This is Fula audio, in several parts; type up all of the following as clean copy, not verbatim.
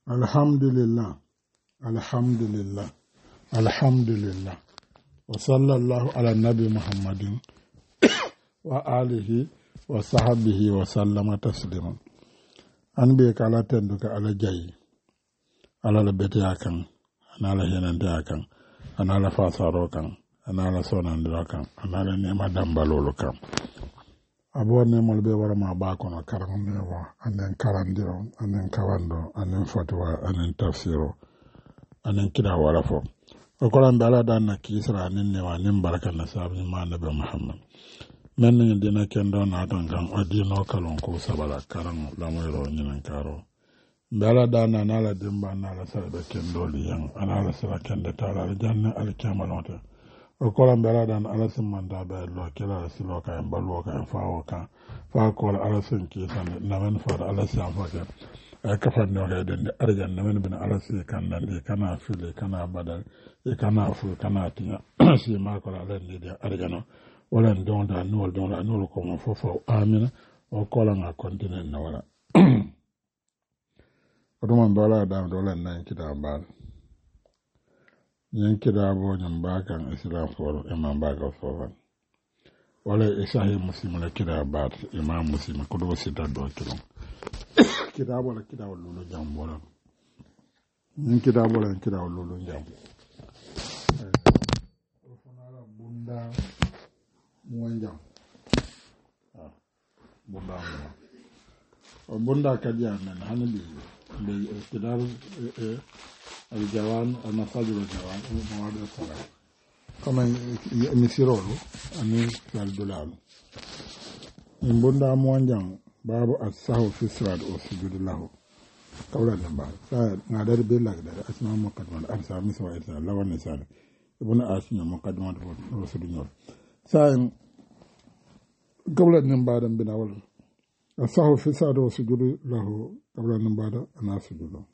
Alhamdulillah, alhamdulillah, alhamdulillah. Wa sallallahu ala nabi Muhammadin wa alihi wa sahbihi wa sallama taslima. An be kala tenduka ala jayi, ala la betiya kan, anala henante kan, anala fasaro kan, anala sonandiro kan, anala nema dambalolo kan. Abo nemol be warama ba kono karam newa anen karandiro anen kawando anen fatwa anen tafsiro anen kida wala fo o kolan dala dan na kisra anen newa anen baraka na sabi ma nabi Muhammad men ni dina kendo na tan kan adino kalon ko sabala karam la moyro nyinan karo dala dan na nala dimba nala sabe kendo liyan anala sala kende tala janna al kamalota o kolan bela dan alasin manda be lo kila silo ka en balu ka en fawo ka fa ko alasin ki san na men fa alasin fa ka ay ka fa no ga den arjan na men bin alasin kan dan e kana fili kana badal e kana fu kana tinya si ma ko ala ni de arjano wala don da no ko mo fo amina o kolan a continue na wala o dum bala da do len nan kita bal yin kida bo nyam bakan islam for imam baka for wala isahi muslim la kida bat imam muslim ko do sita do kilo kida bo la kida lulu jam bola yin kida bo la kida lulu jam o fonala bunda muanjam bunda o bunda kadiya men hanali be kida الجوان المساجد الجوان مواد الصلاة كما مسيرولو أني في الدولار من بندا موانجان باب السهو في الصلاة والسجود له قولا نبال نادر بلاك دار أسماء مقدمة أرسال مسوى إرسال لو النسال ابن أسماء مقدمة رسول الله سائن قولا نبال بناول السهو في الصلاة والسجود له قولا نبال أنا سجود له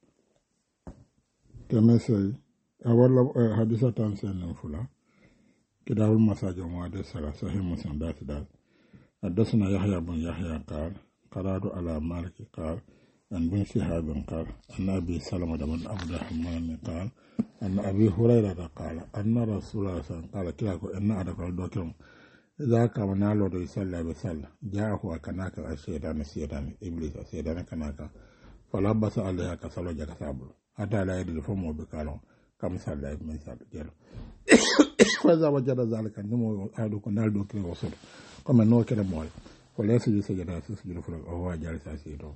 كمسي أولا حديثة تنسين فلا كداول مساجد مواد الصلاة صحيح مسلم داس حدثنا يحيى بن يحيى قال قرأت على مالك قال عن بن شهاب قال أن أبي سلمة بن عبد الرحمن قال أن أبي هريرة قال أن رسول الله صلى الله عليه وسلم قال كلاكو إن أدخل الدكتور إذا كان نالو يصلى بصلى جاءه وكناك الشيطان إبليس الشيطان كناك فلبس عليها كسلو جاك سابلو حتى لا يدري فمه بكالون كم صلى من صلى جلو فإذا وجد ذلك النمو أهدوكم نالدو كري وصول كما نو كده موي ولا يسجد سجدة سجد فرق وهو جالس أسيره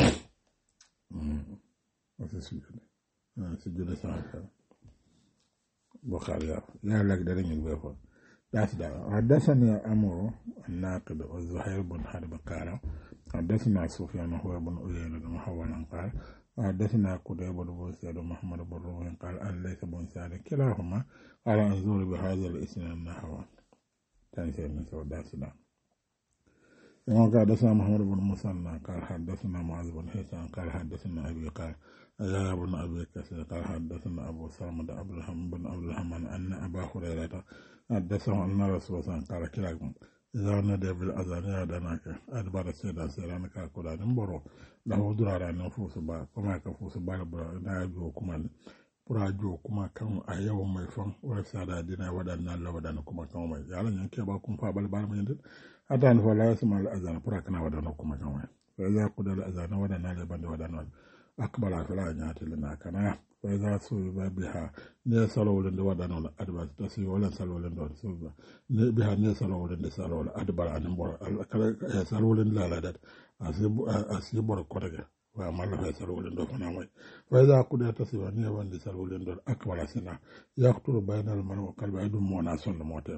سجد ساعة بخاري لا لك درين البيفور حدثني أمر الناقد والزهير بن حرب قال حدثنا سفيان هو بن أيينة محولا قال حدثنا قتيبة بن سعيد محمد بن روح قال أن ليس بن سعيد كلاهما على أنزول بهذا الإسناد نحو تنسير من سوداء السودان قال حدثنا محمد بن مسنى قال حدثنا معاذ بن هشام قال حدثنا أبي قال يا بن أبي كثير قال حدثنا أبو سلمة عبد الرحمن بن عبد الرحمن أن أبا هريرة حدثه أن رسول الله قال كلاكم إذا نادى بالأذان يدناك أدبر السيدة سيرانك أقول نمبرو له درارا نفوس با كما كفوس با برا ناجو كمان برا جو كما كان أيوة ما يفهم ولا سادا دينا ودنا لا ودنا كما كان ما يلا ينكي باكم فابل بار من يد أتان فلا يسمع الأذان برا كنا ودنا كما كان ما فإذا قد الأذان ودنا لبند ودنا أقبل فلا نيات لنا كنا وإذا سوى بها نسلو لند ودنا ولا أدبر تسوي ولا سلو لند سوى بها نسلو لند سلو ولا أدبر عن بور كلا سلو لند لا لا أسيبور كورجا وما له سلو لند فنامي وإذا قد تسوي نيا وند سلو لند أقبل سنا يقتل بين المرء وقلب يدوم مناسون موتين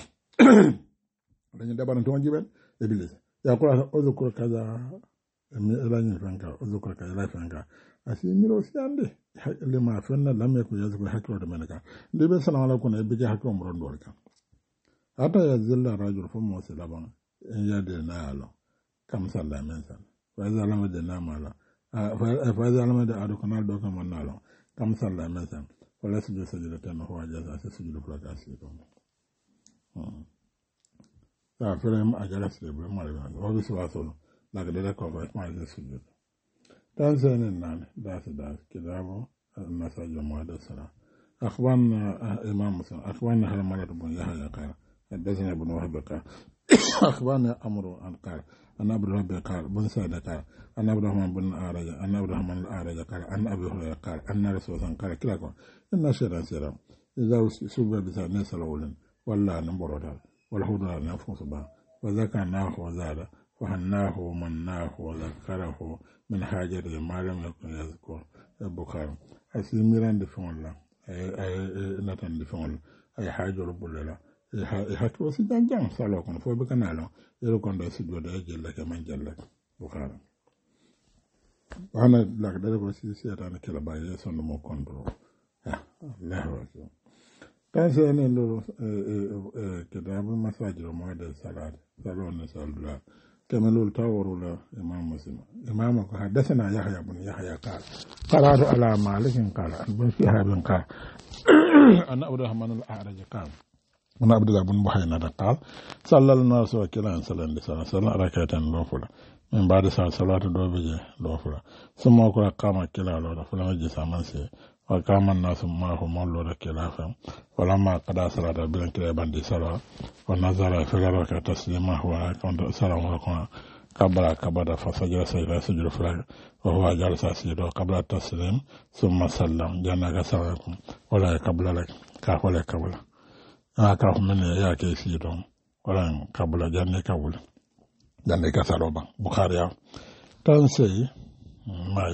لأن دبنا تونجبن إبليس يقول أذكر كذا لاني فانكا أذكر كذا لا فانكا أسيميرو سياندي لما فينا لم يكن يذكر حكرة منك لبس السلام عليكم يبقى حكرة مرون دورك حتى يزل الرجل فمو سلابا إن يدنا له كم صلى من صلى فإذا لم يدنا مالا فإذا لم يدنا أدوكنا دوكا من له كم صلى من صلى فلا سجد سجدتين هو جزء سجد فلك أسيرون فلم أجلس لبرم مريم وبسوا صلوا لكن لا كفر ما يسجد تنسين النان داس كتابه المساج مواد السلام أخبرنا إمام مسلم أخبرنا هرملة بن يحيى قال حدثنا ابن وهب قال أخبرنا أمر عن قال أن أبو الربيع قال بن سعد قال أن عبد الرحمن بن أعرج أن عبد الرحمن الأعرج قال أن أبي هريرة قال أن رسول الله قال كلاكم إن شيئا سيرا إذا سبب بسان سلول ولا نمبر والهدى نفس با وذكرناه وزاد وهناه ومناه وذكره من حاجة ما لم يكن يذكر البخاري أسلميران دفعون الله أي نتن دفعون أي حاجة رب الله حكي وسجان جام سالوكم فوبكنا له يلوكم ده سجود أجل لك من جلك بخاري وأنا لك ده بس سيادة كلا باي سند مو كنترول الله أكبر كان سيني له كتاب المساجد ومواد الصلاة صلوا نسأل الله كما لول تاوروا له إمام مسلم إمامك حدثنا يحيى بن يحيى قال قرأت على مالك قال عن بن شهاب قال أن عبد الرحمن الأعرج قال أن عبد الله بن بحيرة قال صلى الناس وكلا صلى الله عليه وسلم ركعتين لوفلا من بعد صلاة دوبجي لوفلا ثم قام كلا لولا فلما جلس منسي وقام الناس معه مولود كلافا ولما قضى صلاة بين كلا بندي صلاة ونزل في الركعة تسليمه وكنت سلام وكنا قبل فسجد سجد فلك وهو جالس سجد قبل التسليم ثم سلم جنك سلامكم ولا قبل لك كافل قبل كاف من ياكي سيدون ولا قبل جنك سلام بخاري تنسي ماي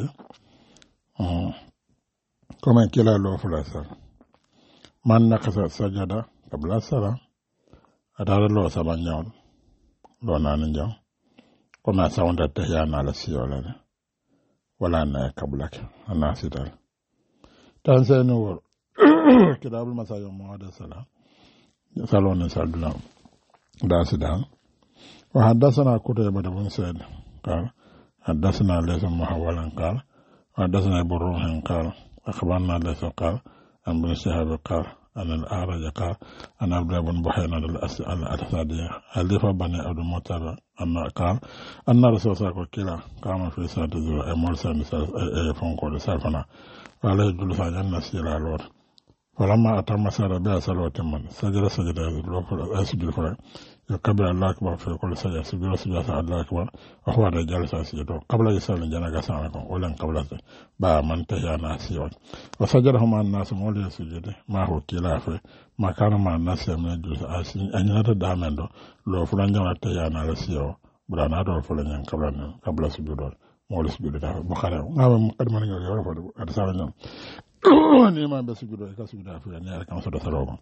كما كلا لو فلاسل من نقص سجد قبل السلام أدار لو سبان يوم لو نانجو كما ساوند تهيانا على سيولا ولا أنا قبلك أنا سيدال تنسى نور كتاب المساجد مواد السلام سالون سالدنا داسدان وحدثنا قتيبة بن سعيد قال حدثنا ليس محولا قال حدثنا ابو روح قال أخبرنا ليس قال عن بن شهاب قال أن الأعرج قال أن عبد الله بن بحيرة الأسدي ألف بني عبد المطلب أن قال أن رسول الله كلا قام في ساعة الظهر أمول سنة فنقول سافنا وعليه جلوس عن الناس إلى الور فلما أتم سارة بها صلوة من سجد أسجد فرق يكبر الله أكبر في كل سجد سجد الله أكبر وهو رجال سجد قبل يسأل جنك سامكم ولن قبل با من تهيانا سيوان وسجدهما الناس مولي سجد ما هو كلافه ما كان مع الناس من الجلوس أن ينادى دامن لو فلان جنك تهيانا لسيو برانا دور فلان قبل سجد مولي سجد بخاري نعم مقدما يورف أرسالنا ni ma be sujudo ka sujuda fi ni ala kan so do salogo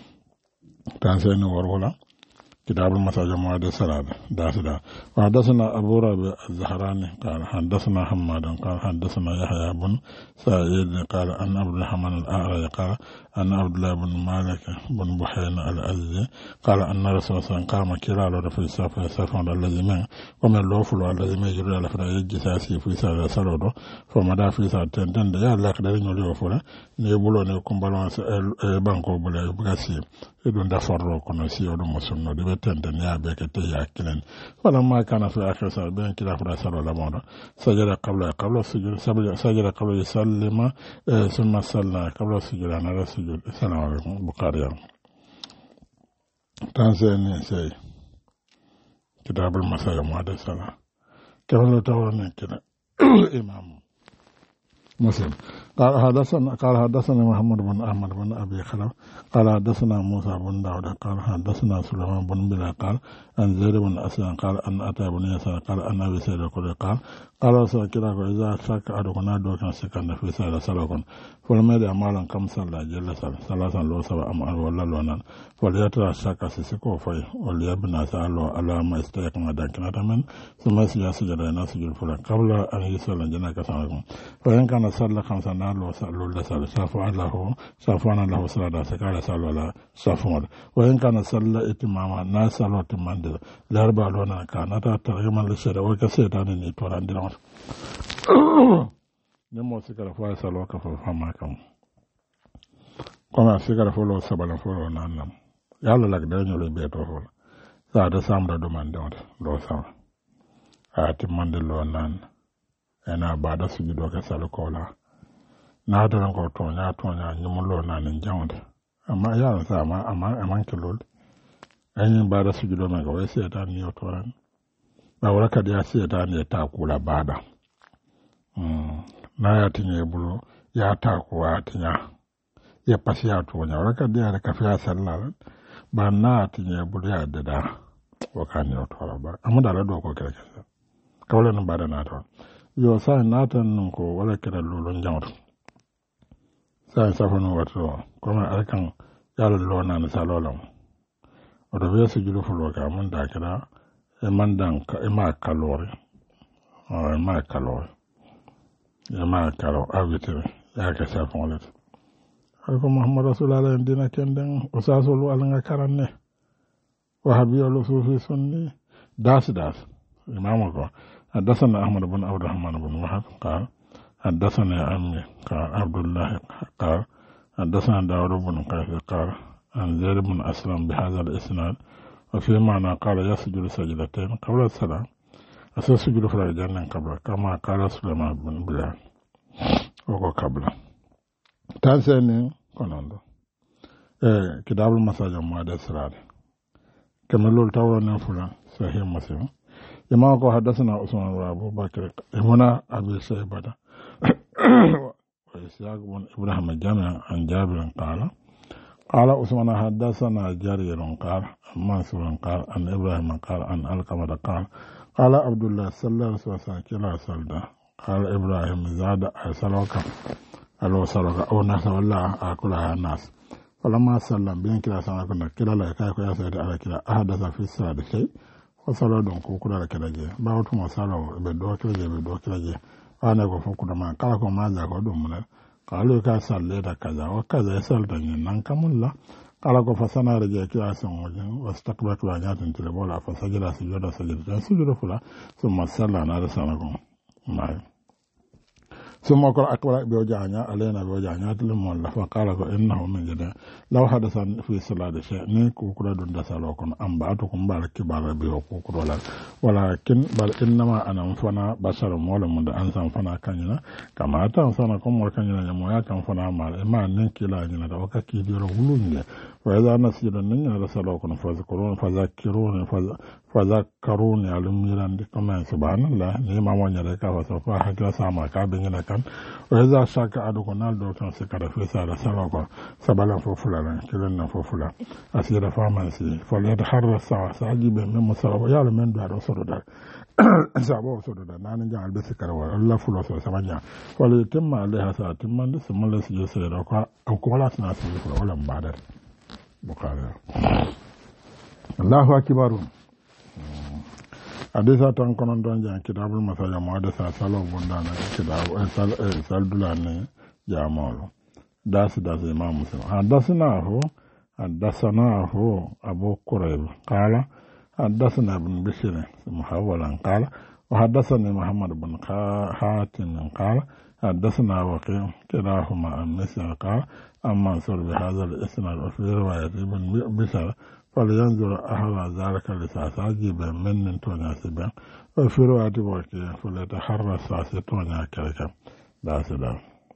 tan sen warwala كتاب المساجد مواد الصلاة داسدا وحدثنا أبو ربيع الزهراني قال حدثنا حماد قال حدثنا يحيى بن سعيد قال أن عبد الرحمن الأعرج قال أن عبد الله بن مالك بن بحيرة الأزدي قال أن رسول الله قام كلا في الصف الذي من ومن لوفل الذي من يجري على فرع الجساسي في سالة سلوده فمدى في سالة تندن يا الله قدر يوليوفل نيبولو نيكم بالون بانكو بلا يبغاسي يدون دفرو كنا سيودو مسنو دي بتندن يا بكتي يا كلن فلما كان في آخر سالة بين كلا فرع سلوه لمودا سجد قبل السجود سجد قبل يسلم ثم صلى قبل السجود أنا السجود السلام عليكم بخاري تنسيني سي كتاب المساجد مواد الصلاة كيف لو تورنا كده إمام مسلم قال حدثنا محمد بن أحمد بن أبي خلف قال حدثنا موسى بن داود قال حدثنا سليمان بن بلال قال أن زيد بن أسلم قال أن أتى بن يسار قال أن أبي سيد الخدري قال رسول الله إذا شك أحدكم دوكا سكن في سالة سلوكن فلما يدع مالا كم صلى جل ثلاثا لو سبع أمعال ولا لونان فليترى الشك سيسكو في وليبنى سألو على ما استيقن دانكنا من ثم سجد ينسجد فلان قبل أن يسأل جناك سامكم فإن كان صلى خمسا نالو سألو لسأل شافوانا له صلاة سكال سألو على شافوان وإن كان صلى إتماما ناسألو تماندل لأربع لونا كانت ترغما للشرع وكسيتان نيتوران دينار نمو سكال فوا سألو كفو فما كم كما سكال فولو سبالا فولو نانم يالو لك دانيو لبيتو فولو سادة سامرا دومان دينار لو سام آتي ماندل لو نان ena bada sujudo ka sal kola na da ko tonya nyumulo na nin jawde amma ya sa amma kelol ayin bada sujudo ma ga wai sai ta ni otoran ba wala ka dia sai ta ni ta kula bada na ya tinye bulu ya ta kuwa tinya ya pasi ya tonya wala ka dia da kafiya sallah ba na tinye bulu ya da wakani otora ba amma da do ko kere kere kawle no bada na to yo sa na tan nun ko wala kere lulun jawto sa safano wato kuma arkan yalo lona na salolon odo be su julu fulo ka mun da kira e mandan ka e ma kalori avite ya ka sa fonlet ko muhammad rasulullah dina kenden o sa solo alanga karanne wahabi al-sufi sunni das imamu ko حدثنا أحمد بن عبد الرحمن بن وهب قال حدثنا عمي قال عبد الله قال حدثنا داود بن قيس قال عن زيد بن أسلم بهذا الإسناد وفي معنى قال يسجد سجدتين قبل السلام أسجد في الجنة قبل كما قال سليمان بن بلال وقال قبل تانسيني كنوندو كتاب المساجد مواد السراد كما لول تاورنا فلان صحيح مسلم إمام حدثنا عثمان وأبو بكر هنا أبي شيبة وإسحاق بن إبراهيم الجامع عن جابر قال عثمان حدثنا جرير قال منصور قال عن إبراهيم قال عن القمة قال عبد الله صلى الله عليه وسلم كلا سلدا قال إبراهيم زاد سلوك أو ناس ولا أكلها الناس فلما سلم بين كلا سنة كلا لا يكاكو يسعد على كلا أحدث في السادة شيء wasala don ko kula da kalaje ba wato masala be do kalaje ana ko fon kuda man kala ko ma za ko dum mun kala ka salle da kaza wa kaza ya sal da nan kamulla kala ko fasana da je kiya san wajen wastakbatu wa nyatin tile bola fa sajida sujuda fula summa salla na da sana ko mai summa ko akbara be wajanya alaina be wajanya tile mon la fa kala ko innahu min jada law hadasan fi salati shay ni ko kula don da salo kon amba to ko mbara kibara be ko kula walakin bal innama ana fana basar mola mun da an san fana kanyina kama ta sana ko mor kanyina mo ya kan fana mal ma nin kila nyina da waka ki diro hulunye wa idha nasida nin da salo kon fazakkaruni alumirandi kama subhanallah ni ma wanya da ka fa fa hakla sama ka bin na kan wa idha shaka adu konal do tan se kada fi sala salo ko sabala fo fulana kilen na fo fula asira pharmacy fo le harra sa jibe men musaba ya men do so do sabo so da nan jan albe sikara Allah fulo so samanya wala timma alaiha sa timma da samalla su sai da ko wala suna su wala badar bukhari Allahu akbar hadisa tan konon don jan kitabul masaya mo da sa salo bundana kitabu sal dulane jamolo das imam muslim حدثناه أبو قريب قال حدثنا ابن بشير محولا قال وحدثني محمد بن حاتم قال حدثنا وكيع كلاهما عن مسعر قال أما منصور بهذا الإسناد وفي رواية ابن بشير فلينظر أهل ذلك لساساجب من تناسبا وفي رواية وكيع فليتحرى ساسي تونيا كركا داسدا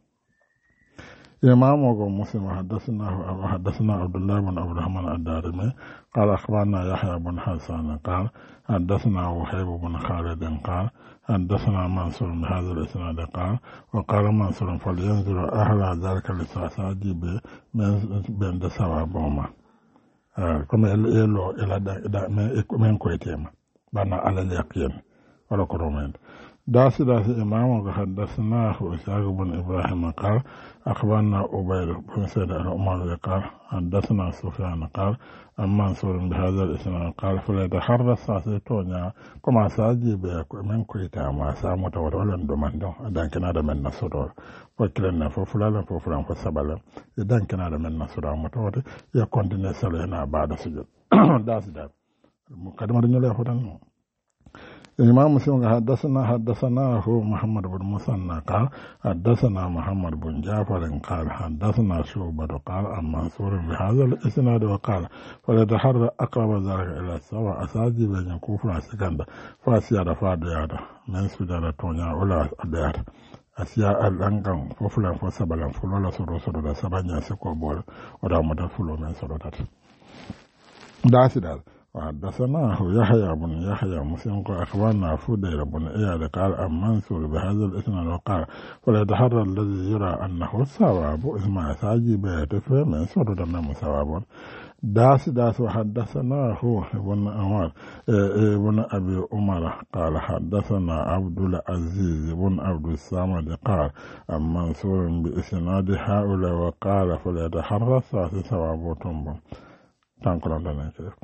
إمام مسلم حدثنا عبد الله بن عبد الرحمن الدارمي قال أخبرنا يحيى بن حسان قال حدثنا وهيب بن خالد قال حدثنا منصور بهذا الإسناد قال وقال منصور فلينظر أهل ذلك لساساجب بين دسوابهما كما يلو إلى من كويتيما بنا على اليقين ولا كرومين داس إمام حدثناه إسحاق بن إبراهيم قال أخبرنا أبيد بن سيد العمر قال حدثنا سفيان قال أما منصور بهذا الإسناد قال فليتحرى ساسيتونيا كما ساجب من كويتا ما سامت ولن دوماندو دان كان هذا من نصر وكلنا ففلان فسبلا دان كان هذا من نصر متوت يكونتيني سلينا بعد سجود داس مقدمة نيلا فتن الإمام مسلم حدثناه محمد بن مثنى قال حدثنا محمد بن جعفر قال حدثنا شعبة قال عن منصور بهذا الإسناد وقال فليتحرى أقرب ذلك إلى السواء أساجي بين كفر سكند فأسياد فاديادا من سجارة تونيا ولا أديادا أسيا الأنغام ففلان فسبلان فلولا سرو سبانيا سكو بول ودامة فلو من سرودات داسي وحدثناه يحيى بن يحيى مسلم أخبرنا فودير بن إياد قال عن منصور بهذا الإسناد وقال فليتحرى الذي يرى أنه صواب اسمع ساجي بيته من سرود من صواب داس وحدثناه ابن عمر ابن أبي عمر قال حدثنا عبد العزيز بن عبد الصمد قال عن منصور بإسناد هؤلاء وقال فليتحرى الثالث صواب تنبم تنقل لنا كده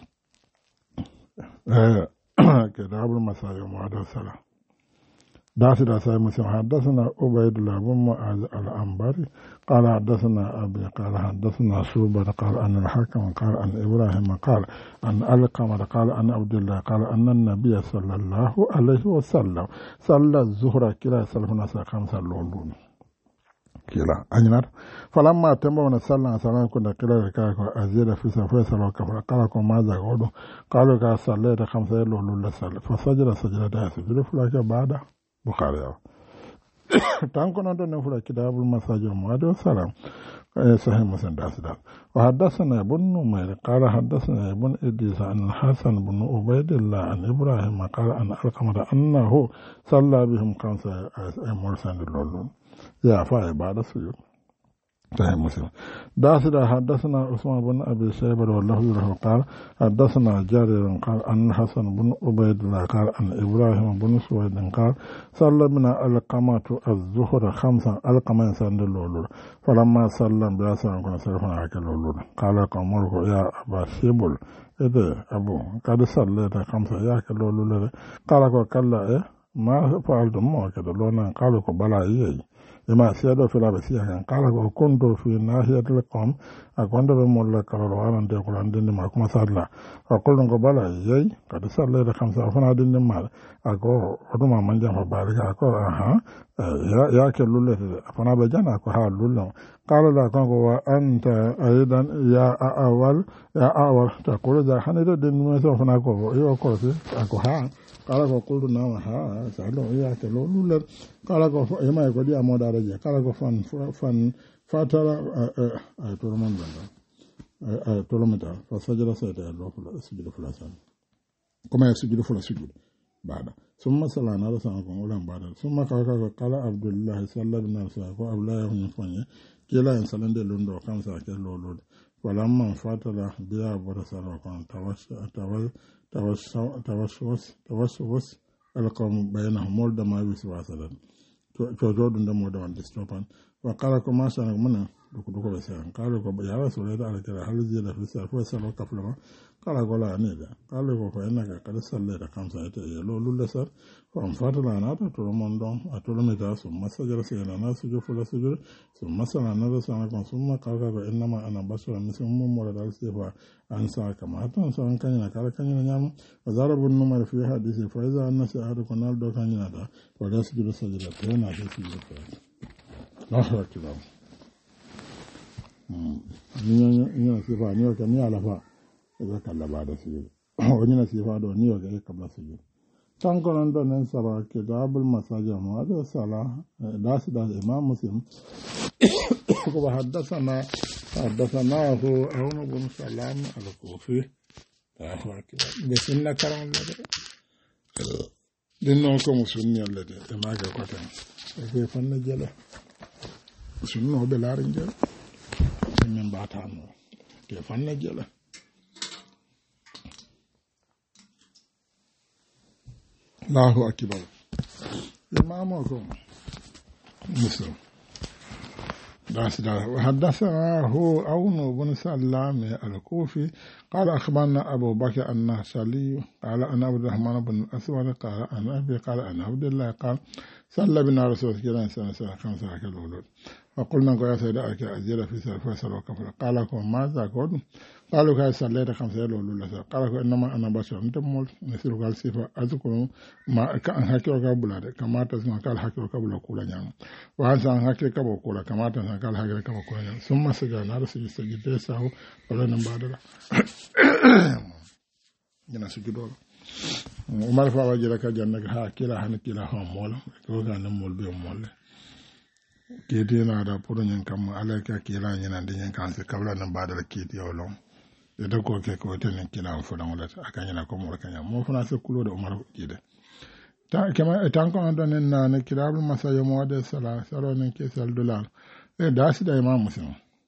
كتاب المساجد ومعاد السلام داسي مسلم حدثنا عبيد الله بن معاذ الأنباري قال حدثنا أبي قال حدثنا شعبة قال أن الحكم قال أن إبراهيم قال أن القمة قال أن عبد الله قال أن النبي صلى الله عليه وسلم صلى الظهر كلا سلفنا خمسة لولون كلا أنير فلما تمون صلى صلى كنا كلا كاكو أزيد في سفر وكفر قالوا ماذا قالوا قالوا كا صليت خمسة لولون لسال فسجد سجدة سجد فلاك بعد بخاري تانكو نندو نفلا كتاب المساجد ومعاد السلام صحيح مسلم داسدال وحدثنا ابن نمير قال حدثنا ابن إدريس عن الحسن بن عبيد الله عن إبراهيم قال أن القمة أنه صلى بهم خمسة مرسل لولون يا فاي بعد السجود صحيح مسلم داسدا حدثنا عثمان بن أبي شيبة والله له قال حدثنا جرير قال أن الحسن بن عبيد الله قال أن إبراهيم بن سويد قال صلى بنا القمة الظهر خمسة القمة سند اللولور فلما صلى بأسر كنا سرفنا على اللولور قال قومه يا أبا شيبل إذا أبو قد صليت خمسة يا اللولور قال كلا ما فعلتم ما كده لونا قالوا بلا لما سيادة في الأبسية كان قال كنت في ناحية القوم أكنت بمولى كالروان أنت يقول عندنا ما كما صلى فقلت قبلا يي قد صلى خمسة فنا عندنا ما أكو أدوما من جام فبارك أكو يا كلولة فنا بجانا أكو هالولة قال لا كان وأنت أيضا يا أول تقول ذا حنيت دين ما فنا أكو يوكوسي أكو ها قال قلت نعم ها سألوا يا كلولة قال يما يقول يا مودارجة قال فن فاترى تورمان بندا تورمتا فسجد سيدا الله سجد فلاسان كما يسجد فلا سجود بعد ثم صلى على سانكم ولم بعد ثم قال عبد الله صلى الله عليه وسلم عبد الله بن فني كلا ان سلند لوندو كان ساكل لولود ولما فاترى بيا برسال كان توسوس القوم بينهم مولد ما يسواسلا تجود دم ودان دستوبان وقال كما سان من دوكو بسان قال يا رسول الله عليه هل زيد في السلف وسلو كفلما قال لا نيدا قال فإنك قد صليت خمسة يلو لسر فانفاتنا ناتا ترمان دون أتولمتا ثم سجر سينا سجر فلا سجر ثم سنا نرسانكم ثم قال إنما أنا بشر مثل مولد السيفا أنسى كما تنسى أن كان ينكال كان ينام وضرب النمر في حديث فإذا الناس أهدكم نالدو كان ينادا ولا سجر سجر تينا سجر فلا نحو كلام ni sifa ni yoke ni alafa eza kala baada sujud wani na sifa do ni yoke kabla sujud tanko nan do nen saba kitabul masajid muad sala das imam muslim ko haddathana hu aun bin salam al-kufi de sunna karam de non ko musunni alle de ma ga ko tan e fanna jela sunno be larin jela min batano te fanna jela Allahu akbar imamukum muslim حدثنا هو عون بن سلام الكوفي قال أخبرنا أبو بكر النهشلي قال أنا عبد الرحمن بن الأسود قال أنا أبي قال أنا عبد الله قال صلى بنا رسول الله صلى الله عليه وسلم وقلنا يا سيدي أزيد في سلف وكفر قال لكم ماذا قلت قالوا كاي صليت 5 لولا قالوا انما انا بشر انت مول نسير قال صفه اذكر ما كان حكي وكبلا كما تسمع قال حكي وكبلا كولا نعم وان حكي كبو كولا كما تسمع قال حكي كبو كولا نعم ثم سجدنا سجد ساو ولا نبعد جنا سجدوا وما رفع وجهك جنك ها كلا هن كلا هم مول ko ga nan mol be mol kiti na da puru nyen kam ala ka kila nyen ande nyen kan se kabla nan ba da kiti yolon da ko ke ko ten kila fo dan wala aka nyana ko mo kanya mo fana se kulo da umar kide ta kama tan ko don na na kilabul masayo mo da sala salo nen ke sal dollar da shi da imam muslim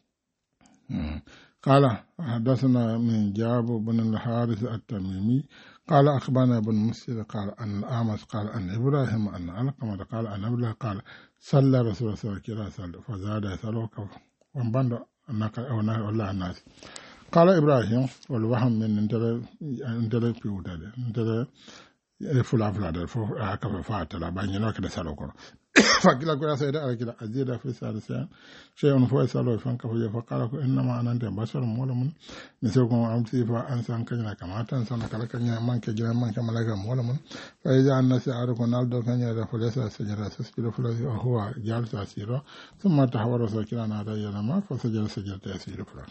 قال حدثنا من جاب بن الحارث التميمي قال أخبرنا بن مسير قال أن الأعمش قال أن إبراهيم أن علقمة قال أن أبلا قال صلى رسول الله صلى الله عليه وسلم فزاد يسألوك وانبند أنك أو الله الناس قال إبراهيم والوهم من انتلي في وداد انتلي فلا ده هكذا فاتلا بيننا كده سألوك فقال كل سيد على كده أزيد في سالسان شيء فوق سالو فانك فقال إنما أنا أنت بشر مولم مثلكم أمسي فأنسان كجنا كما تنسان كلا كجنا من كجنا من كما لك مولم فإذا الناس عارفون نالدو كجنا فليس سجد سجد فليس هو جالس أسيرا ثم تحور سكنا نادى ينما فسجد سجد أسير فليس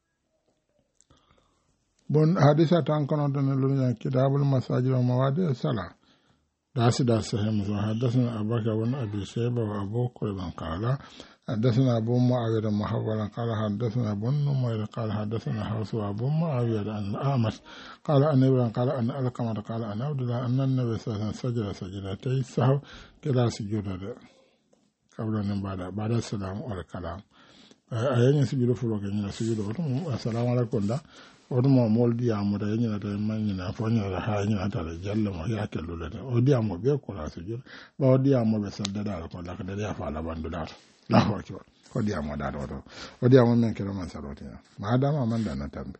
بون حديثة تانكنا تنلون كتاب المساجد ومواد الصلاة داس حدثنا أبو بكر بن أبي شيبة وأبو قريب قال حدثنا أبو معاوية محولا قال حدثنا بن نمير قال حدثنا حفص وأبو معاوية أن الأعمش قال أن إبراهيم قال أن القمة قال أن عبد الله أن النبي صلى الله عليه وسلم سجد سجدتي السهو كلا سجود قبل أن بعد السلام والكلام أين سجود فلوك أين سجود السلام عليكم odumo moldi amu da yina da manyina fonya da ha yina da jalla mo ya kello le odi amu be ko la sujud ba odi amu be sadda da ko la da ya fa la bandu da la ho ko odi amu da do odi amu men kero man saloti ma da ma man da na tambe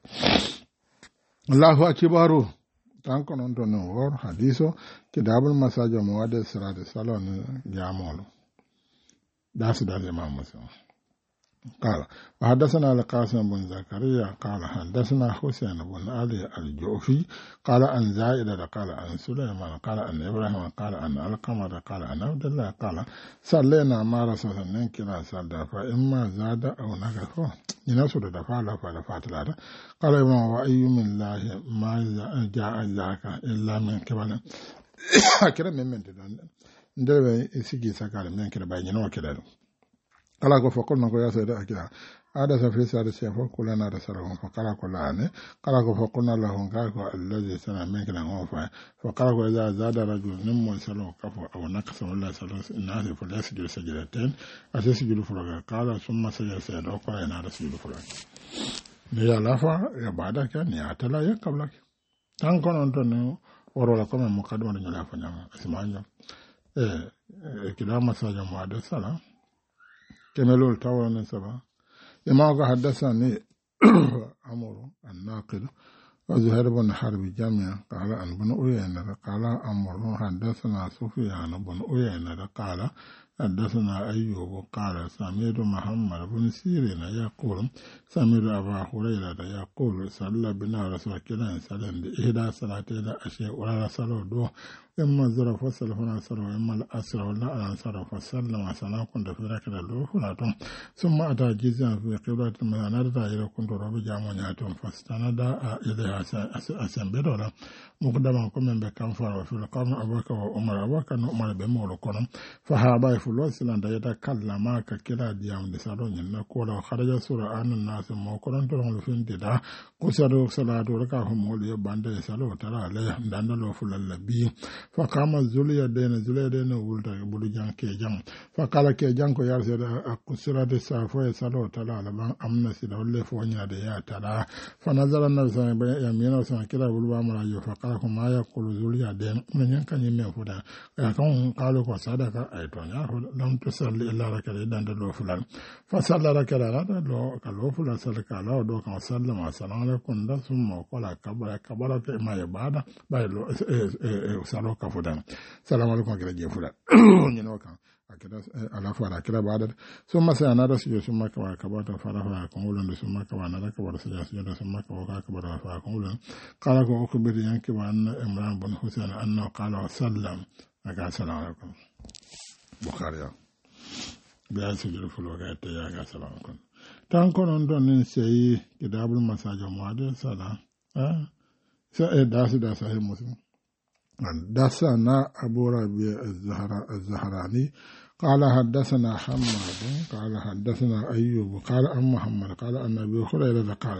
Allahu akbaru tan ko non don wor hadiso kitabul masajo mo wade sirade salon jamolo das da imam muslim قال وحدثنا القاسم بن زكريا قال حدثنا حسين بن علي الجوفي قال عن زائدة قال عن سليمان قال عن إبراهيم قال عن القمر قال عن عبد الله قال صلينا مع رسول الله كلا صلى فإما زاد أو نقص ينصر دفعل فلفات لا قال ابن وأي من الله ما جاء ذاك إلا من قبل كده من تدان ندبي سيجي سكال من كده بينو كده kala ko fokon ko ya sayda akira ada sa fi sa da se fo kula na da saragon fa kala ko la ne kala ko fokon la hon ka ko allazi sana men kana ho fa kala ko za zada rajul nim mon salo kafo aw nakasa wala salo na se fo la sujud sajdaten ase sujud furaga kala summa sajda sayda ko na da sujud furaga ne ya lafa ya bada kan ya tala ya kabla tan konon to no woro la ko men mukaddama de la fa nyama asmanya kila masaja mo ada sala كملول تاورن سبا إمام حدثني عمرو الناقد وزهير بن حرب جامع قال عن بن أيينة قال عمرو حدثنا سفيان بن أيينة قال حدثنا أيوب قال سمعت محمد بن سيرين يقول سمعت أبا هريرة يقول صلى بنا رسول الله صلى الله عليه وسلم إحدى صلاتين أشياء ولا صلوا دو إما الظرف والسلف ونصر وإما الأسر ولا الأنصر فسلم وسلام كنت في ركض الأولى ثم أتى جزءا في قبلة المنارة إلى كنت رب جامعات فاستند إليها أسنبدولا مقدما كمن بكنفر وفي القوم أبوك وعمر أبوك نؤمر بمول كنم فهابا يفلوس لأن يتكلم كلا ديام لسالون ينقول وخرج سورة آن الناس موكرا ترون لفين تدا قصروا صلاة وركاهم ولي باند يسالو ترى عليه داندلو فلالبي فقام الزليدين ولد بلجان كيجان فقال كيجان كو يارسل أقصرة السافو يسالو ترى لبان أمنا سيدا ولي فونيا ديا ترى فنظر النبي صلى الله عليه وسلم يمين وسلم كلا بلوا مراجو فقال ما يقول زليدين من ينكن يمين فدا يكون قالوا كصدق أيتونيا لم تصلي إلا ركعة داندلو فلان فصلى ركعة لو كلو فلان صلى كلا دو كان سلم السلام عليكم ثم قال كبر ما يبادا بايلو سالو كفدان السلام عليكم كلا جفدا نينو كان akida ala fara akida bada summa sai anada sujud summa ka kabata fara fara kumulun summa ka anada ka bar sujud summa ka kabata fara kumulun qala ko ukbir yanki wa anna imran bin husayn anna qala sallam aka assalamu alaikum bukhari biya sujud fulo ga ta ya ga assalamu alaikum tan konon don nin sai kitabul masajo muade sala sai da su da sahih muslim حدثنا أبو ربيع الزهراني قال حدثنا حماد قال حدثنا أيوب قال أم محمد قال أن أبي هريرة قال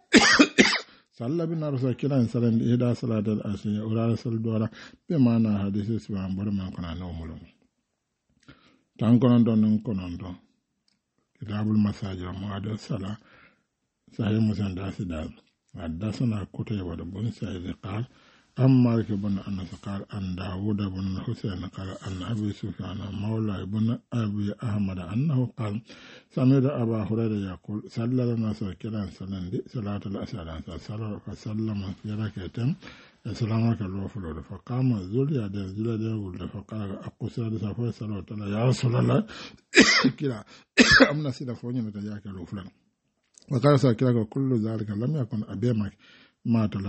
صلى بنا رسول الله صلى الله عليه وسلم صلاة العشاء ولا رسول دولا بمعنى حديث سبحان برمان كنا نوملون تانكون دون كونون دون كتاب المساجد معاد الصلاة صحيح مسلم داسدال حدثنا كتيبة بن سعيد قال أم مالك بن أنس قال أن داود بن حسين قال أن أبي سفيان مولى بن أبي أحمد أنه قال سمعت أبا هريرة يقول صلى لنا سكرا صلاة العشاء فسلم في ركعتين سلامك الله فلور فقام ذل يدين ذل يدين فقال أقصد سفر صلاة الله يا رسول الله كلا أمنا سيدا فوني نتجاك الوفلان وقال سكرا كل ذلك لم يكن أبيمك ما تلا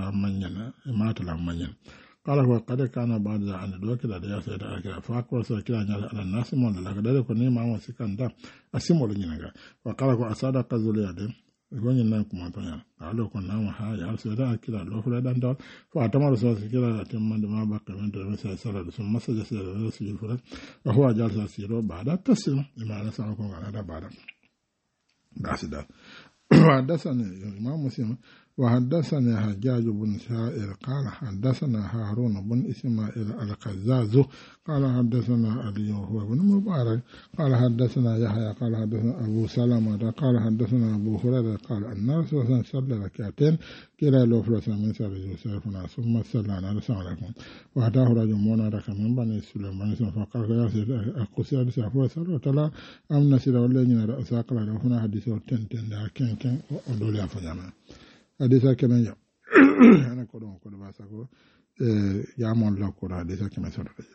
منين قال هو قد كان بعد أن دوكل يا سيد أكلا فأقول سكلا على الناس من لك ذلك نيما وسكان دا أسمو لنينغا وقال هو أصدق ذل يدين wani nan kuma tonya alo kon na ha ya so da kila lo fura dan dal fa tamar so kila da timman da ma bakka men da sai sala da sun masa sai da su fura wa huwa jalsa siro ba'da taslim imana sa ko ga da ba'da dasida حدثني الإمام مسلم وحدثني حجاج بن شائر قال حدثنا هارون بن إسماعيل القزاز قال حدثنا علي وهو بن مبارك قال حدثنا يحيى قال حدثنا أبو سلمة قال حدثنا أبو هريرة قال أن الرسول صلى الله عليه وسلم ركعتين كلا لو فلس من سر يوسفنا ثم صلى على رسولكم وأتاه رجل منارك من بني سليمان فقال يا سيد أقصد سافر صلى الله أم نسير ولا ينادى أساقلا لو هنا حديث تنتن لكن كان أدولي أفجعنا hadisa kemen ya ana ko don ko ba sako ya mon la ko hadisa kemen so do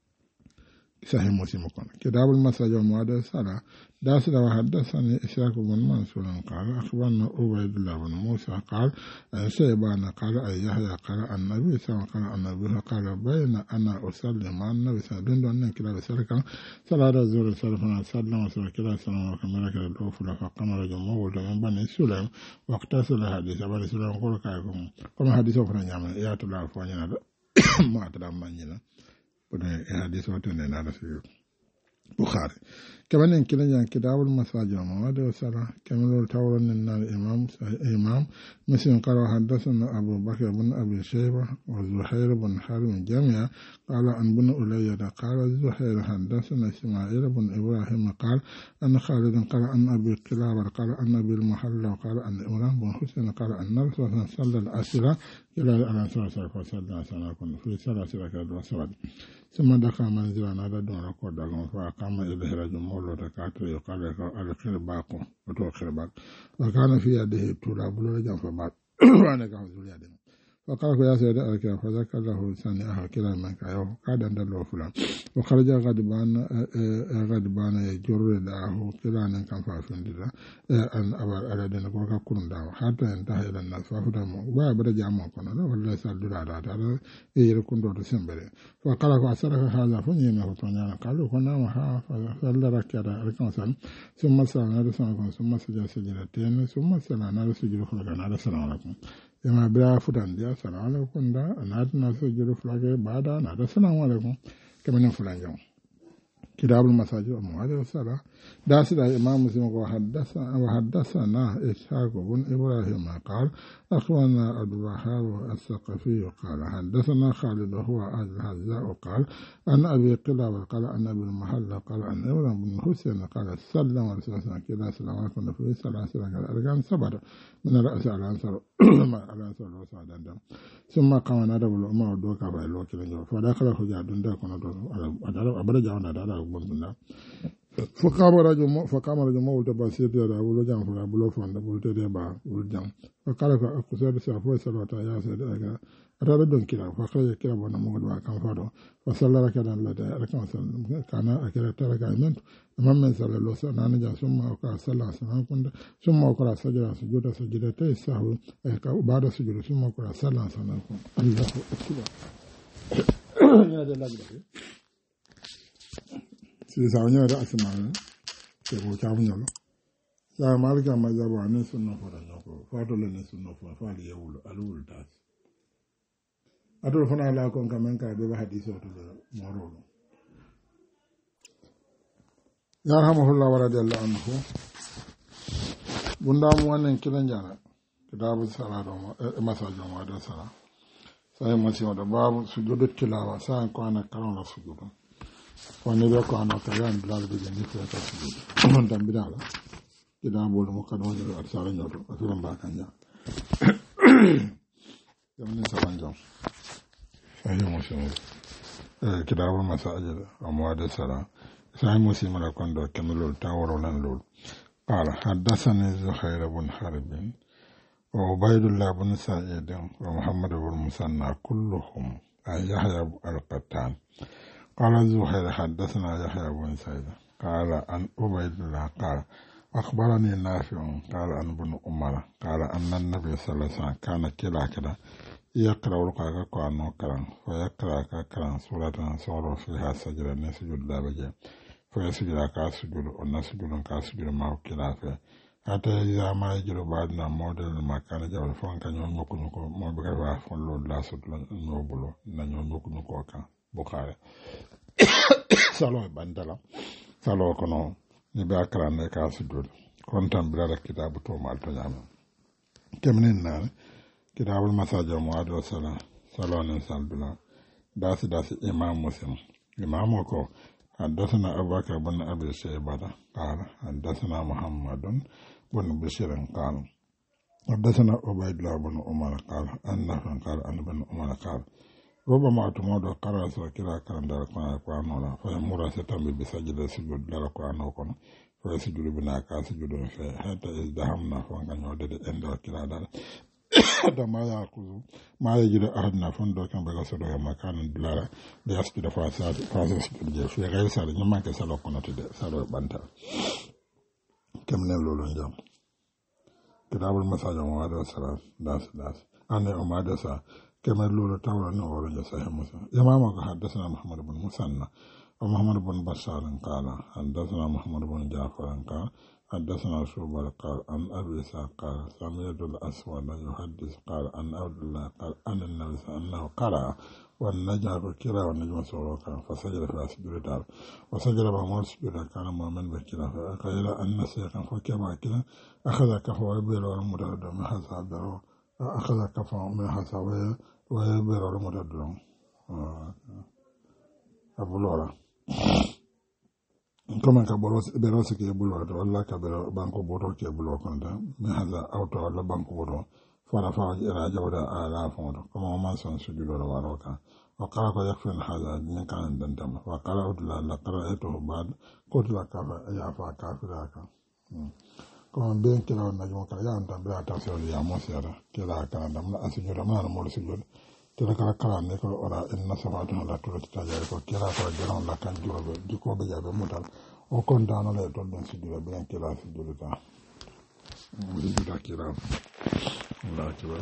sahih muslim ko kitabul masajid muada sala dasra wa hadathani ishaq bin mansur qala akhbarana ubaydullah bin musa qala shaybana qala yahya qala an-nabi sallallahu alaihi wasallam qala bayna ana usalli ma an-nabi sallallahu alaihi wasallam salaka salata zuhr salafana sallama sallallahu alaihi wasallam kala do fula fa qamara jamu wa man bani sulaim waqta sala hadith bani sulaim ko ka ko hadith ko nyama ya to la fo nyana ma ta manina bude hadith o to ne na rasul bukhari كمان إن كلا كتاب المساجد مواد وسلا كمان التورن إن الإمام مثل قال حدثنا أبو بكر بن أبي شيبة وزهير بن حرب جميعا قال أن بن أولية قال زهير حدثنا إسماعيل بن إبراهيم قال أن خالد قال أن أبي قلابة قال أن أبي المحلى قال أن إمران بن حسين قال أن الرسول صلى الأسرة إلى الأنصار صلى الله في ثلاثة ركعات ثم دخل منزلا هذا دون ركوع فأقام إليه رجل مولود كاتب يقال الخرباق وتوخرباق وكان في يده تراب لرجع فبعد وأنا كان في يده فقال يا سيد أركب فذكر له ثاني كلا من كايو قاد عند الله فلان وخرج غضبان يجر له كلا من كان فافن دلا أن أبر على دين كوكا كون داو حتى انتهى إلى الناس فافدا وابد جامع كنا ولا سال دلا دلا يركون دور سنبري فقال أسرك هذا فنيمه تنيا قالوا كنا وها فلا ركع ركعتين ثم سلنا ثم سجدتين ثم سلنا سجد خلقنا السلام عليكم يما بلا فدان دي السلام عليكم دا نادنا سجد فلاجه بعد نادى السلام عليكم كما فلان يوم كتاب المساجد ومواعيد الصلاة داسل الإمام مسلم وحدثنا إسحاق بن إبراهيم قال أخبرنا عبد الوهاب الثقفي قال حدثنا خالد وهو الحذاء قال أن أبي قلابة قال أن أبي المحلى قال أن إمران بن حسين قال سلم رسول الله كذا سلام عليكم في ثلاث أركان سبعة من الرأس على الأنصار وسعد ثم قام نادى بالأمة ودوكا فإلوك لنجو فدخل حجاج دندك ونادى أبدا جاونا دادا بندنا فقام رجل موت بسيط يدا بلو جام فلا بلو فان بلو تدي با بلو جام فقال أكسر سافو سلوات يا سيد أتارا دون كلا فخرج كلا بنا مغد وكان فادو فصلى ركعة لدى ركعة كان أكيد ترى كائن من صلى الله عليه وسلم ثم وقع صلى سنة كنت ثم وقع سجود سجدتي سهو بعد سجود ثم وقع صلى سنة كنت الله أكبر يا دلال سيساو نيو أسمعنا تبو كامل يا مالك ما جابوا عن سنة فلا نقول فاتوا لنا سنة فلا يقول الأول تاس أدور فنا لا كون كمان كابي حديث أتولى مرور يرحمه الله ورضي الله عنه بندام وان كلن جانا كتاب الصلاة مساجد ما ده صلاة سأي مسيح ده باب سجود التلاوة سأي كوانا كلام السجود ونبي كوانا كلام بلاد بيجي في السجود دام بدالا كتاب المقدمة الأرسال نجور أفلام باكنجا يمني سبانجام سأي مسيح كتاب المساجد أمواد الصلاة سأي مسيح من الكندر كملول تاور ولنلول قال حدثني زهير بن حرب وعبيد الله بن سعيد ومحمد بن مسنى كلهم يحيى القتان قال زهير حدثنا يحيى بن سعيد قال عن عبيد الله قال أخبرني نافع قال عن ابن عمر قال أن النبي صلى الله عليه وسلم كان كلا يقرأ القرآن وكرم ويقرأ كرم سورة فيها سجدة نسجد دابجة فيسجد كاسجد ونسجد كاسجد ما كلافه حتى إذا ما يجر بعدنا موديل المكان جبل فان كان يوم يكونكو ما بكرة فلو لا سد نوبلو نيوم يكونكو كان بخاري سالو بندلا سالو كنو نبي أكرم كاسجد كنتم بلا كتاب تومال تنام كمنين نار كتاب المساجد مواد وسلام سالو نسال بلا داس إمام مسلم إمامكو حدثنا أبو بكر بن أبي شيبة قال حدثنا محمد بن بشير قال حدثنا عبيد الله بن عمر قال أنه قال أن بن عمر قال ربما أتمود قرأ سكرا كان دار القرآن ولا فيمر ستم بسجد سجود دار القرآن وكنا فيسجد بنا كاسجد فيه حتى إزدهمنا فان يودد عند الكلا دار حتى ما يجد أحدنا فندق كان بغسل مكان دلالة ليسجد فاسجد في غير سالة نما كسالة كنا تدي سالة بانتا كم نلولو نجام كتاب المساجد مواد وسلام داس أنا أماد سا كم نلولو تاولا نورو جساه موسى إمامك حدثنا محمد بن مسنى ومحمد بن بشار قال حدثنا محمد بن جعفر قال حدثنا شعبة قال عن أبي إسحاق قال سمعت الأسود يحدث قال عن عبد الله قال أن النبي صلى الله عليه وسلم قرأ والنجم كلا والنجم سورة فسجد في سجود دار وسجد بمول سجود كان مؤمن بكلا فقال أن سيكا فكما كلا أخذ كفا ويبير والمدرد من حساب أخذ كفا من حساب ويبير والمدرد أبو لورا كما كبروس كي بلو ولا كبر بانكو بورو كي بلو كندا من هذا أوتو ولا بانكو بورو فرفع إلى جودة آلاف كما ما سن سجود ولا واروكا وقال يكفي هذا من كان دندم وقال لا قرأته بعد قلت لك يا فاكافراك كما بين كلا النجم كلا يا أنت بلا تفسير يا موسى كلا كان دم لا سجود ما نمر سجود تلك كلا نيكو ورا إن سفاتنا لا تولد تجاري كلا كلا جرام لا كان جواب ديكو بجاب مدل وكون دانو لا تولد سجود بين كلا سجود تا سجود كلا لا كلا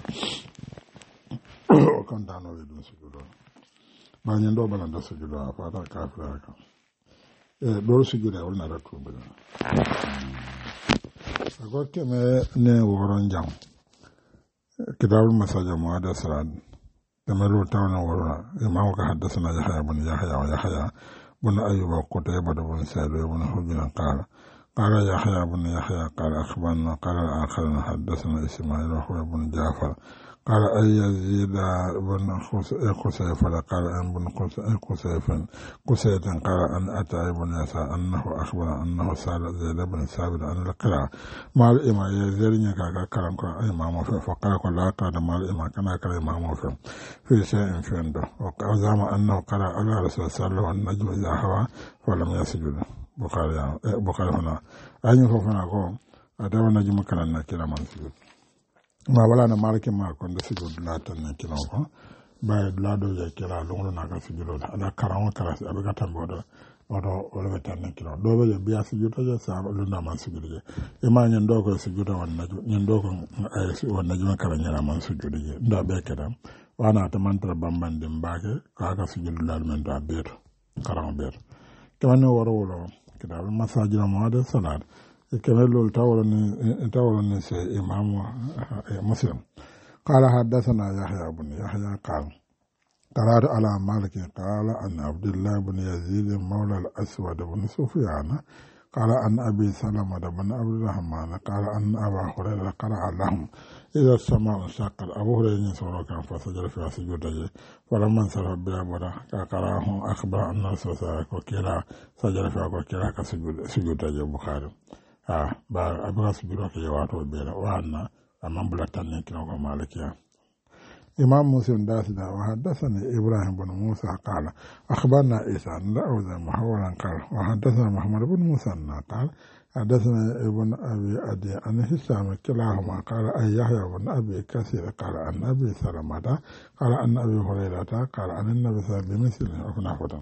وكون دانو لا تولد سجود ما يندو بلند سجود فاتا كافر دور سجود ولا نرتو بلا أقول كم نه وران جام كتاب المساجد مواد سراد تمروا تاونا ورا إمام حدثنا يحيى بن يحيى بن أيوب قتيبة بن سعيد بن حجر قال يحيى بن يحيى قال أخبرنا قال الآخرين حدثنا إسماعيل وهو بن جعفر قال أي يزيد بن قسيف قال أن بن قسيف قال أن أتى ابن يسار أنه أخبر أنه سأل زيد بن ثابت عن القراءة مع الإمام يزيد يكاكا كلام إمام فقال لا قال مع الإمام كان كلام إمام في شيء في عنده وزعم أنه قرأ على رسول الله صلى الله عليه وسلم والنجم إذا هوى فلم يسجد Bukhari hona anyi ko fana ko adawa na juma kana na kila man sujud ma wala na malike ma ko nda sujud la tan na kila ko ba la do ya kila longo na ka sujud ala karam karasi abiga tambo do oto wala be tan na kila do be biya sujud ya sa lu na man sujud je e ma nyen do ko sujud wan na nyen do ko ay wan na juma kana nyara man sujud je nda be kedam wana ta mantra bambande mbake ka sujud la men do beto karam beto kamane woro wolo كتاب المساجد مواد الصلاة كمل تاول سي إمام مسلم قال حدثنا يحيى بن يحيى قال قرأت على مالك قال أن عبد الله بن يزيد مولى الأسود بن سفيان قال أن أبي سلمة بن عبد الرحمن قال أن أبا هريرة قرأ لهم إذا السماء انشقت أبو هريرة سورة كان فسجد فيها سجوده فلما انصرف بلا بدا قرأه أخبر أن الرسول صلى الله عليه وسلم سجد فيها وكلا كسجوده البخاري با أبغى سجوده كي يواتو بيلا وأنا أمام بلا تنين كنا مالكيا إمام مسلم داسنا وحدثني إبراهيم بن موسى قال أخبرنا عيسى أن داود محولا قال وحدثنا محمد بن موسى قال حدثنا ابن أبي أدي عن هشام كلاهما قال أي يحيى بن أبي كثير قال عن أبي سلمة قال عن أبي هريرة قال عن النبي صلى الله عليه وسلم بمثله أكنافة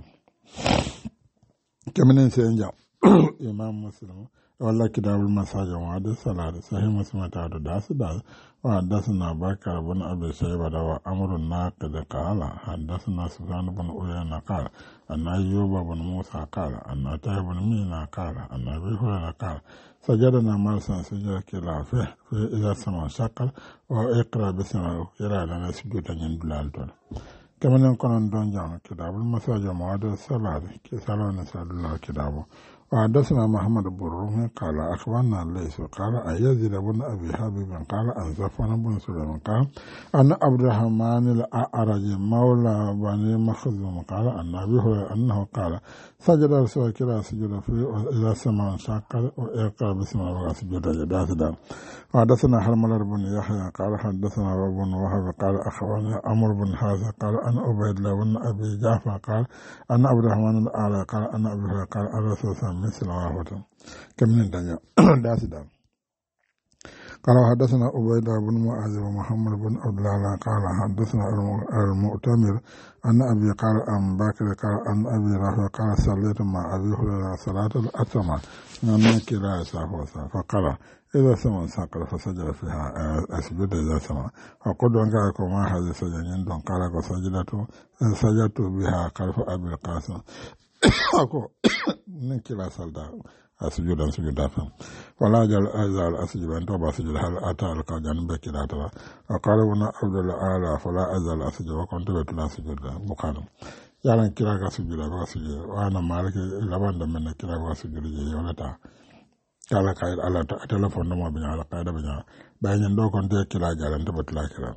كمن سينجا إمام مسلم ولا كتاب المساجد وعد الصلاة صحيح مسلم تعالى داس وحدثنا بكر بن أبي شيبة وأمر الناقد قال حدثنا سفيان بن عيينة قال أن أيوب بن موسى قال أن أتى بن مينا قال أن أبي هريرة قال سجدنا مرسا سجد كلافه في إذا سمع شقل وإقرأ بسم الله كلا لنا سجود يندلال كما نكون دون جام كتاب المساجد مواد الصلاة كسالة نسأل الله كتابه وحدثنا محمد بن قال أخبرنا ليس قال أيزيد بن أبي حبيب قال أن صفوان بن سليمان قال أن عبد الرحمن الأعرج مولى بني مخزوم قال أن أبي هريرة أنه قال سجد رسول الله سجد في إذا سمع شاقل ويقرأ بسم الله سجد داسدا وحدثنا حرمل بن يحيى قال حدثنا ابن وهب قال أخبرنا عمرو بن حازم قال أن عبيد الله بن أبي جعفر قال أن عبد الرحمن الأعرج قال أن أبي هريرة قال الرسول مثل واحد كم من دنيا داسدا قال حدثنا عبيد بن معاذ ومحمد بن عبد الله قال حدثنا المؤتمر أن أبي قال أن بكر قال أن أبي رافع قال صليت مع أبي هريرة صلاة الأتمة من كلا فقال إذا سمع ساقل فسجد فيها أسجد إذا سمع فقد وانقالكم ما هذا سجدين دون قالك سجدت بها قلف أبي القاسم أكو من كلا سلدا أسجد فهم ولا جل أزال أسجد أن توبا سجد هل أتى لك جنب كلا ترى وقال ابن عبد الله فلا أزال أسجد وكنت بتلا سجد بقال يعني كلا سجد بسجد وأنا مالك لبند من كلا سجد يولتا قال كايد على تلفون ما بين على قاعدة بين بين دو كنت كلا جالن تبتلا كلا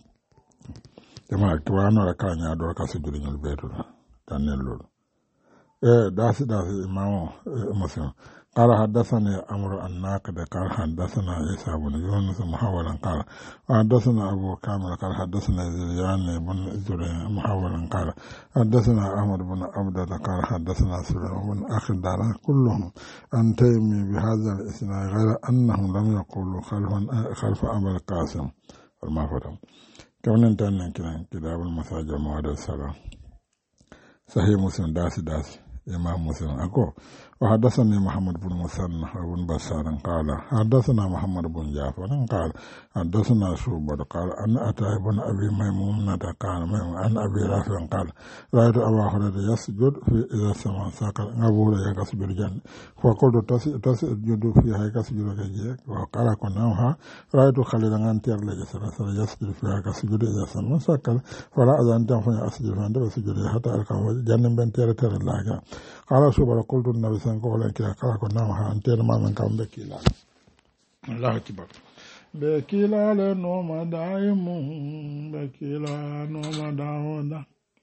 جماعة كوانا لكان يادور كسجد البيت تنلول داسي إمام مسلم قال حدثني أمر الناقد قال حدثنا عيسى بن يونس محاولا قال وحدثنا أبو كامل قال حدثنا زريان بن زرين محاولا قال حدثنا أحمد بن عبدة قال حدثنا سليمان بن أخي الدار كلهم أن تيمي بهذا الإسناد غير أنهم لم يقولوا خلف أبي القاسم المفرد كما ننتهي كتاب المساجد مواد الصلاة صحيح مسلم داسي إمام مسلم أكو وحدثني محمد بن مسنى بن بشار قال حدثنا محمد بن جعفر قال حدثنا شعبة قال أن أتى بن أبي ميمونة قال أن أبي رافع قال رأيت أبا هريرة يسجد في إذا سمع ساقط أبو هريرة يسجد جن فقلت تسجد فيها يسجد كجيك وقال كناها رأيت خليلا أن تيرلج يسجد فيها يسجد إذا سمع ساقط فلا أذن تنفع أسجد فأنت بسجد حتى ألقى جنن بن تير الله قال شعبة قلت النبي قولا كلا قال كنا أنتر ما من كم بكيلا الله أكبر بكيلا لنوم دائم بكيلا نوم داودا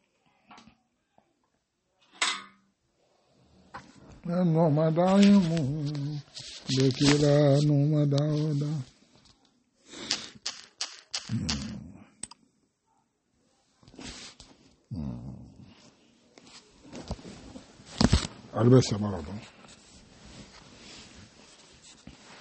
نوم دائم بكيلا نوم داودا البس مرض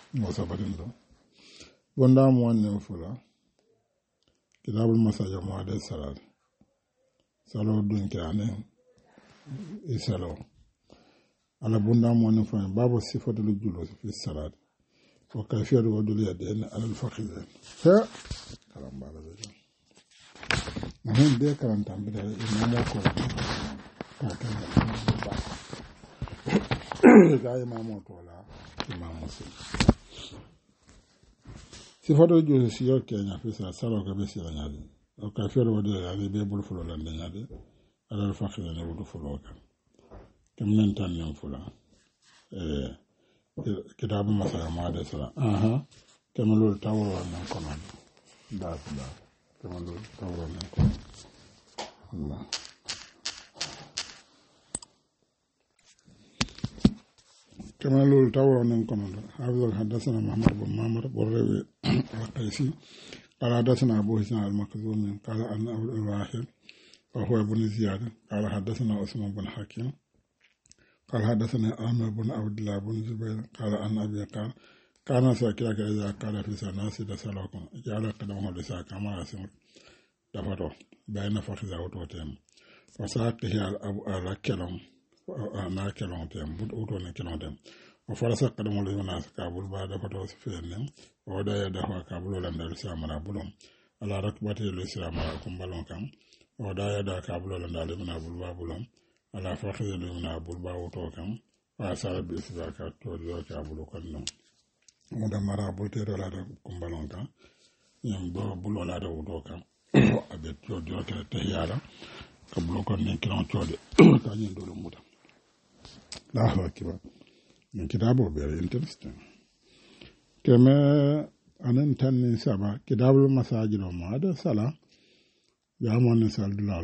mo sabatin do bonda mo wonne fula kitabul masaja mo ade salat salo dun kane isalo ala bonda mo wonne fa babu sifatul julus fi salat wa kayfiyatu wadul yadayn ala al fakhidhain ha kalam bala do mahim de kalam tambe da imamo ko ta kan ba ga imamo to la imamo sifato jose si yor kenya fisa salo ka be sila nyaade o ka fero wadi la be bul fulo la nyaade ala fakhira ne wudu fulo ka kam nan tan nan fula kitabu masala ma da sala kamalul tawro nan kono da kamalul tawro nan kono Allah kamalul tawro nan kono hafizul hadathana muhammad bin mamar borrewe القيسي قال حدثنا أبو هشام المخزومي قال أن أبو الواحد وهو ابن زياد قال حدثنا عثمان بن حكيم قال حدثنا عامر بن عبد الله بن زبير قال أن أبي قال كان ساكرك إذا قال في سناسي دسالكم جعل قدمه لسا كما يسمى دفتو بين فخذه وتوتهم وساقه على كلام أنا كلام تهم بود أوتون كلام تهم وفرس قدمه للناس كابول بعد فتو سفينهم ودا يده كابول لندل سامرا بلوم على ركبته لسامرا كمبلون كم ودا يده كابول لندل من أبول بابلوم على فخذ من أبول باوتو كم وأسال بإسباك توديو كابول كنم ودا مرا بولتيرو لا كمبلون كم يمبو بلو لا دوتو كم أبي توديو كتهيارا كابول كنم كلام تودي كانين دولو مودا لا هو كبا kitabu very interesting kema anan tanni saba kitabul masajid ma da sala ya mon saldulal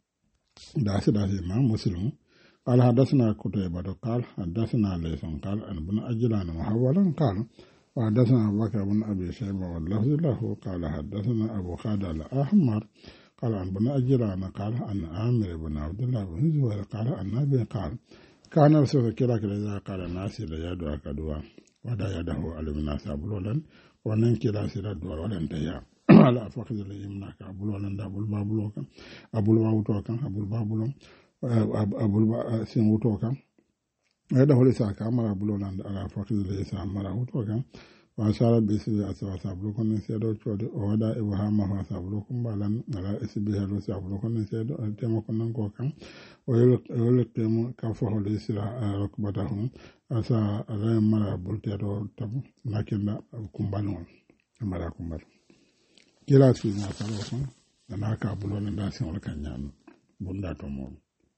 da sada imam muslim قال حدثنا قتيبة قال حدثنا ليث قال عن ابن أجلان محولا قال وحدثنا أبو بكر بن أبي شيبة واللفظ له قال حدثنا أبو خالد الأحمر قال عن ابن أجلان قال عن عامر بن عبد الله بن زبير قال عن النبي قال كان رسول كلا إذا قال الناس لا يدعو كدوا ودا يده على الناس أبلولا ونن كلا سيرا دوا ولن تيا على فخذ اليمنى كأبلولا دابل بابلوكا أبول باوتوكا أبول بابلون أبول سيموتوكا يده لسا كامر أبلولا على فخذ لسا مراوتوكا وأشار بسبب أسوا سابلوكا نسيدو تشودي ودا إبهامه سابلوكم بالان على إسبيه سابلوكا نسيدو تيموكا نكوكا ويلقيم كفه ليسرا ركبتهم أسا على مرا بولتيرو تبو لكن كمبالون مرا كمبال كلا سينا سالوكا ناكا بلون داسين ولكنيان بندا تومون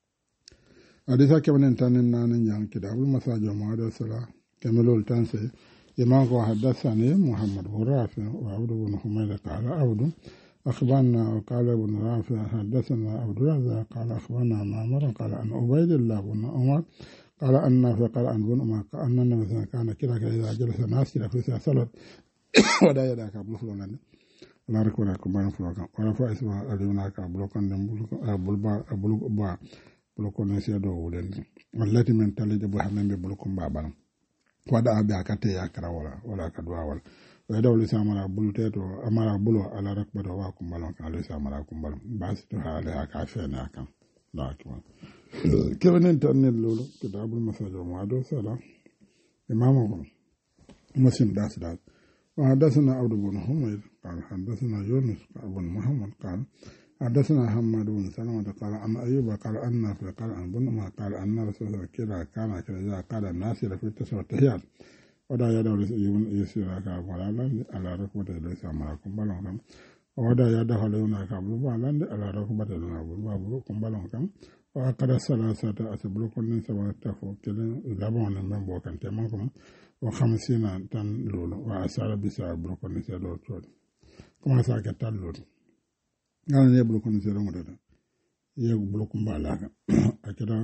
أديسا كمان تانين نانين يان كتاب المساجد ومعاد الصلاة كملول تانسي إمام حدثني محمد بن رافع وعبد بن حميد قال عبد أخبرنا وقال ابن رافع حدثنا عبد الرزاق قال أخبرنا معمر قال عن عبيد الله بن عمر قال أن نافع قال عن بن عمر أن النبي كان كلا إذا جلس الناس في صلاة ودا يداك أبو فلان لا ركونا كمان فلان ورفع اسمه أديناك بلوكان بلوكا بلوكان سيدو ولن التي من تلج بحمل بلوكان بابان wada abe akate ya kara wala kadwa wala wada wali samara bulu teto amara bulu ala rakbado wa kumbalon kan ala samara kumbalon basi to hale aka fena kan la kiwa kevenen tanel lolo kitabul masajid wa do sala imam muslim das وحدثنا عبد بن حميد قال حدثنا يونس بن محمد قال حدثنا حماد بن سلمة قال عن أيوب قال أن في قال عن بن ما قال أن رسول الله كان كذا قال الناس في التسوى التحيات ودا يدعو يسير كابولا على ركبة ليس معكم بلونكم ودا يدعو لنا كابولا على ركبة لنا بلوكم بلونكم وأقد الثلاثة أسبلكم سوى التفوق كلا لبون من بوكان تمامكم وخمسين تن لولو وأسال بسا بلوكم سيدور تود كما ساكت لولو ngana ne bulu kono zero modada ye bulu ko mbala akira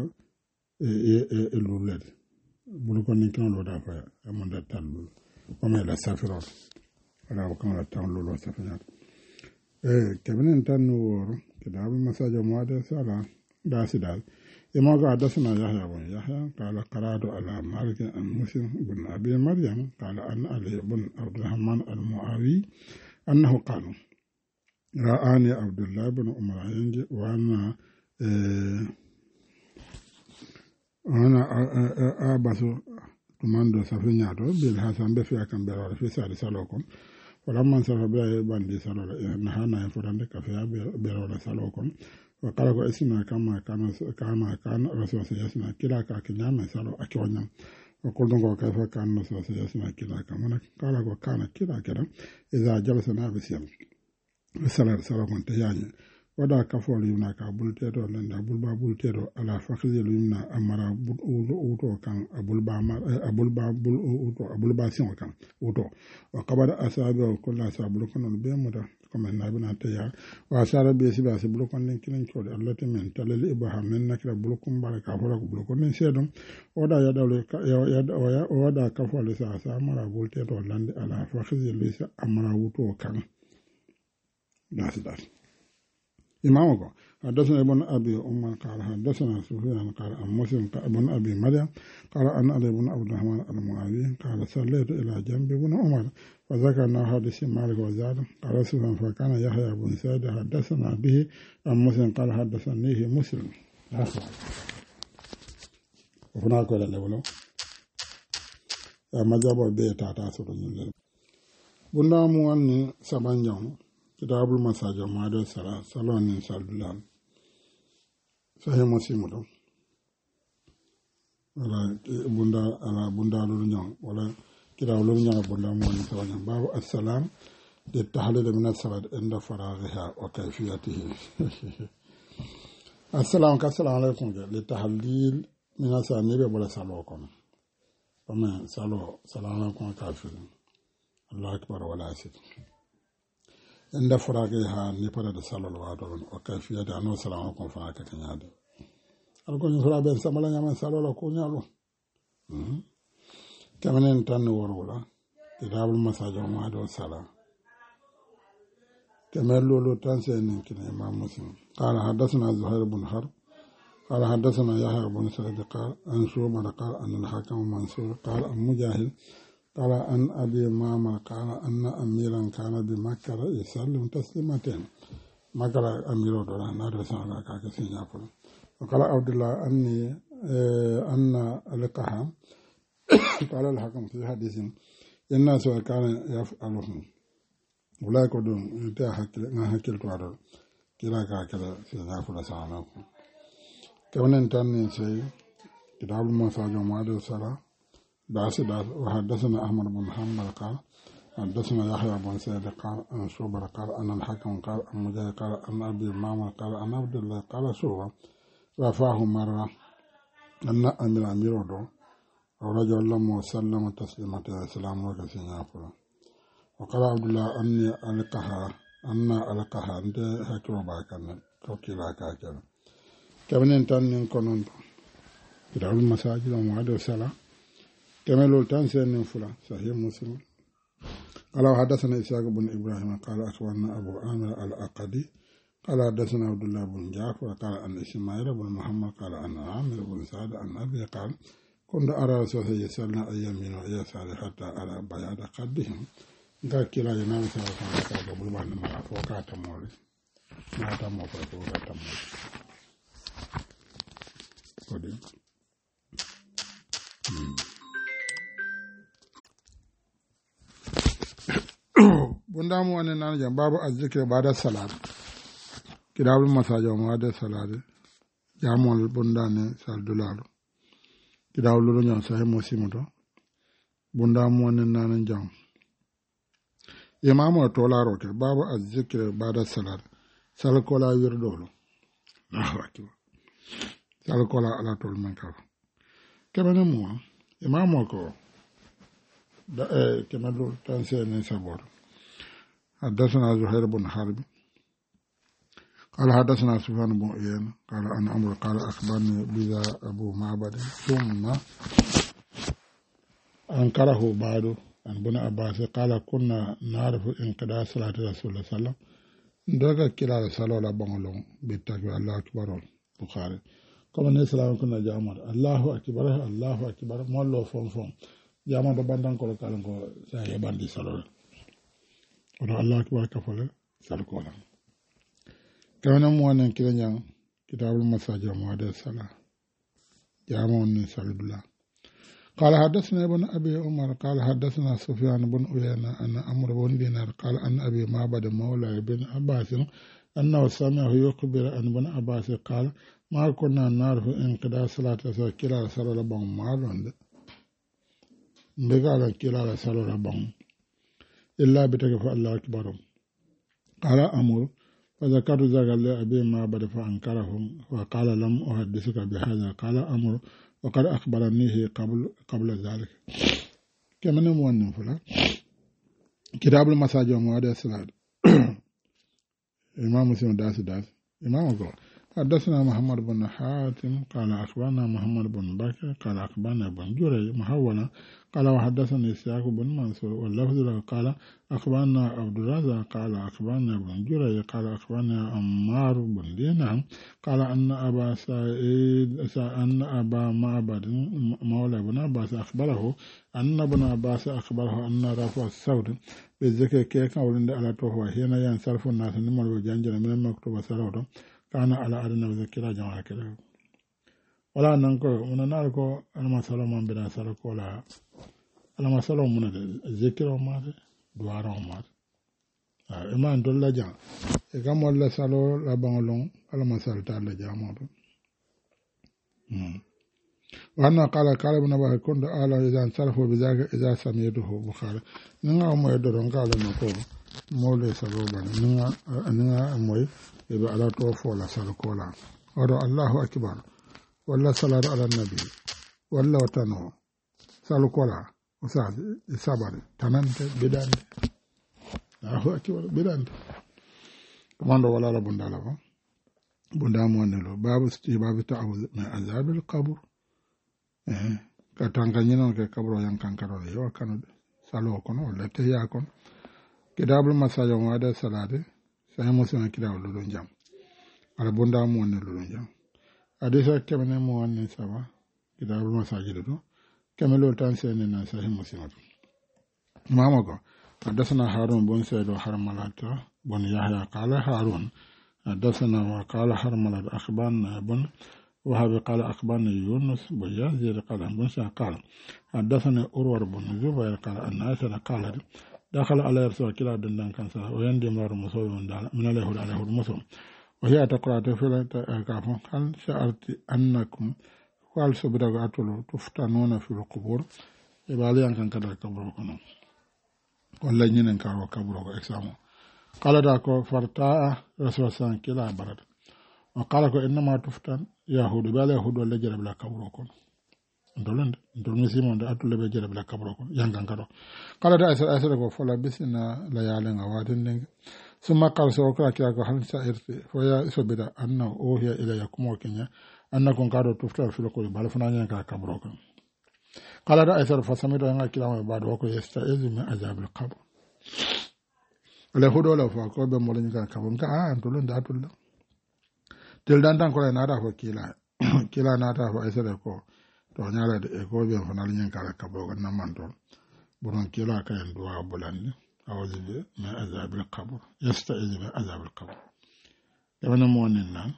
e luled bulu kono ni kan lo da fa amonda tallu comme la safirot ala ko kan tan lo safinat kebenen tan no woro ke da masajo mo da sala da sidal إما حدثنا يحيى بن يحيى قال قرأت على مالك عن مسلم بن أبي مريم قال أن علي بن عبد الرحمن المعاوي أنه قال رآني عبد الله بن عمر ينجي وأنا أبس كماندو سفينياتو بالحسن بفيا كان بيرور في سالي سالوكم ولما انصرف بلا باندي سالو نهانا يفرند كفيا بيرور سالوكم وقال اسمع كان رسول سياسنا كلا كاكنيام سالو أكيونيام وقلت كيف كان رسول سياسنا كلا كمان قال كان كلا كده إذا جلسنا بسيام salar salakon te yañe waɗa kafol yumna ka bulteto lende abulba bulteto ala fakijel yumna amara uto kan abulba siŋo kan uto wa kabada asabe o kolla sabulu konon be muta comme nabina teya wa sara be sibe asibulu kon len kilin code allati men talal ibrahim men nakira bulukum baraka fola ko bulukon nen sedum oda waɗa kafol sa amara bulteto lende ala fakijel amara uto kan داس إمامك حدثنا ابن أبي أمان قال حدثنا سفيان قال عن مسلم ابن أبي مريم قال أن علي بن عبد الرحمن المعاوي قال صليت إلى جنب ابن عمر فذكرنا حديث مالك وزاد قال سفيان فكان يحيى بن سعيد حدثنا به عن مسلم قال حدثنيه مسلم وهناك ولا نقول ما جابوا بيتا تاسو بنا مواني سبانجون kitabul masajo mado sala salon ni saldulam sahe mosimudo wala bunda lolu nyang wala kitab lolu nyang bunda mo ni sawanya babu assalam de tahlil min as-salat inda faraghiha wa kayfiyatihi assalamu alaykum de tahlil min as-sani be bala salokom amma salamu alaykum kafir Allah akbar wala asid inda furage ha ni para da salol wa don o kayfiya da no salamu ko fa ka tanyade alko ni sura ben samala nyama salola ko nyalo kamanen tan worwala kitabul masajo ma do sala kamar lolo tan sai nin kina imam muslim qala hadathana zuhair ibn harb qala hadathana yahya ibn sa'id qala an shuba qala an al-hakim mansur qala an mujahid قال أن أبي مامر قال أن أميرا كان بمكة يسلم تسليمتين مكة أمير دولا نادرس على كاكسين يقول وقال عبد الله أن لقها قال الحكم في حديث الناس كان يفعلهم ولا يكون يحكي توارد كلا كاكلا في نافل سعانكم كمان انتني سي كتاب المساجد مادر الصلاة داس وحدثنا أحمد بن محمد قال حدثنا يحيى بن سعيد قال عن شعبة قال أن الحكم قال عن مجاهد قال أن أبي مامر قال عن عبد الله قال شعبة رفعه مرة أن أمير دو ورجل لما وسلم تسليمة السلام وكسين يقول وقال عبد الله أني ألقها أنت هكذا باكنا كوكيلا كاكنا كمن انتن كنون كتاب المساجد ومعاد الصلاة كمل تنسين فلا صحيح مسلم قال حدثنا إسحاق بن إبراهيم قال أخبرنا أبو عامر الأقدي قال حدثنا عبد الله بن جعفر قال أن إسماعيل بن محمد قال أن عامر بن سعد أن أبي قال كنت أرى رسول الله يسألنا أيامين ويسأل حتى أرى بياض قدهم قال كلا ينام سأل قال قبل بعد ما فوقات مولي ما تمو فوقات مولي قدي bundamu wani nan jan babu azzikir bada salat kitabul masajo ma da salat jamol bundane saldulalo kitabul lo nyon sahih muslim to bundamu wani nan jan imamu to laro ke babu azzikir bada salat salkola wirdolo nahwatu salkola ala tol mankaf kebene mo imamu ko da kemadu tanse ne sabor حدثنا زهير بن حرب قال حدثنا سفيان بن عيينة قال أن عمرو قال أخبرني بذا أبو معبد ثم أنكره بعد عن ابن عباس قال كنا نعرف انقضاء صلاة رسول الله صلى الله عليه وسلم دوغا كلا صلى الله بانغلون بالتكبير الله أكبر البخاري comme ne salaam kunna jamar Allahu akbar mollo fon jamar do bandan ko kalan ko sa e bandi salol odo Allahu akbar ka fole sal ko la kana mo wonen kila nyang kitabul masajid mo de sala jamon ni saludullah قال حدثنا ابن أبي عمر قال حدثنا سفيان بن عيينة أن عمرو بن دينار قال أن أبي معبد مولى بن عباس أنه سمعه يخبر أن بن عباس قال ما كنا نعرف انقضاء صلاة كلا صلاة بان مالون بقال كلا صلاة بان إلا بتكفى الله أكبر قال أمر فذكرت ذلك لأبي معبد فأنكرهم وقال لم أحدثك بهذا قال أمر وقد أخبرنيه قبل ذلك كما نموان فلا كتاب المساجد ومواد الصلاة إمام مسلم داس إمام قال حدثنا محمد بن حاتم قال أخبرنا محمد بن بكر قال أخبرنا بن جريج محولا قال وحدثنا إسحاق بن منصور واللفظ له قال أخبرنا عبد الرزاق قال أخبرنا بن جريج قال أخبرنا عمار بن دينار قال أن أبا معبد مولى بن عباس أخبره أن ابن عباس أخبره أن رفع الصوت بالذكر كيكا ولند على توفى حين ينصرف الناس نمر وجنجل من المكتوب صلوته كان على أدنى ذكرى جماعة كده ولا ننكو من ناركو أنا ما سلام من بنا سلك ولا أنا ما سلام من الذكر وما دوار وما إما أن تلا جان إذا ما الله سلو لا بانلون أنا ما سلت على جامع وأنا قال ابن أبي كنت أعلى إذا انصرفوا بذلك إذا سميته بخاري نعم ما يدرون قال نقول مولى سلو بنا نعم موي ibe ala to fola sal kola odo Allahu akbar walla salatu ala nabi walla watano sal kola usad sabari tanante bidande Allahu akbar bidande komando wala la bundala ba bunda mo nelo babu sti babu ta'awuz min azabil qabr ka tanganyino ke kabro yang kankaro yo kanu salo kono lete ya kon kidabul masajo wada salade saya musu kida lulun jam ala bonda mo ne lulun jam adisa kemene mo wonni saba kida bu masajid do kemelo tan sene na sahih muslim mama ko حدثنا هارون بن سعيد وحرملة بن يحيى قال هارون حدثنا وقال حرملة أخبرنا بن وهب قال أخبرنا يونس بن يزيد قال بن سعيد قال حدثنا أروى بن زبير قال أن عائشة قالت دخل على رسول الله دندان كان سلا ويندي مر مسوي من اليهود على اليهود مسلم وهي تقرأ تفعل كافون هل شعرت أنكم قال سبدأ أتولو تفتنون في القبور يبالي أن كان كذا قبركم ولا ينين كارو قبرك إكسامو قال داكو فرتاء رسول الله كلا برد وقال إنما تفتن يهود بالي يهود ولا جرب لا قبركم ndolande ndol misimo nda atule be jere bla kabro ko yangan kado kala da asara ko fola bisina la yale nga watin ding summa qal so ko kya ko han sa'irti fo ya sobida anna o hiya ila yakumo kenya anna kon kado tufta fil ko bal funa nyen ka kabro ko kala da asara fa samido nga kilama ba do ko yastaizu min azabul qabr ala hudo la fa ko be mo la nyen ka kabro ka ndolande atulla tel dan tan ko na da ko kila na ta fa asara ko to nyala de ko be fanal nyen kala kabro ko namantol bonon kila ka en duwa bulani awzi be ma azabil qabr yastaizu bi azabil qabr yawna mo nan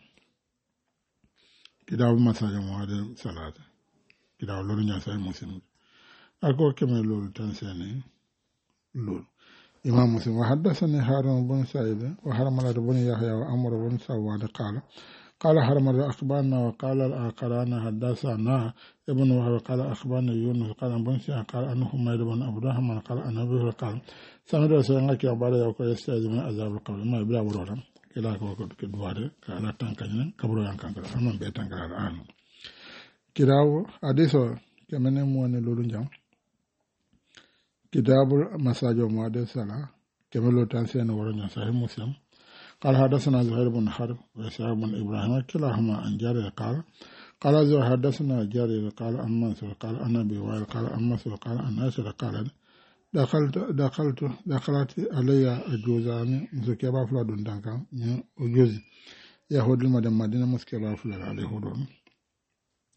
kidaw masaja mo de salata kidaw lolu nya say muslim ako keme lolu tan sene lolu imam muslim wa hadathani harun bin sa'id wa harmala bin yahya wa amr bin sawad قال حرمل أخبارنا وقال الآخران حدثنا ابن وهب قال أخبارنا يونس قال بن شهاب قال أنه حميد بن عبد الرحمن قال أن أبي قال سمعت رسول الله كي أبدا يقول يستعيذ من عذاب القبر ما يبلغ ورورا كلا كدوار كلا تانكين كبر يانكان كلا أمام بيتان كلا الآن كلاو حديث كمن مواني لولنجام كتاب مساجو مواد سلا كملو تانسين ورنجا صحيح مسلم قال حدثنا زهير بن حرب وإسحاق بن إبراهيم كلاهما عن جرير قال زهير حدثنا جرير قال عن منصور قال عن أبي وائل قال عن منصور قال عن عائشة قالت دخلت علي أجوزان مسكبا فلا دون دانكا أجوز يهود المدينة مسكبا فلا عليه دون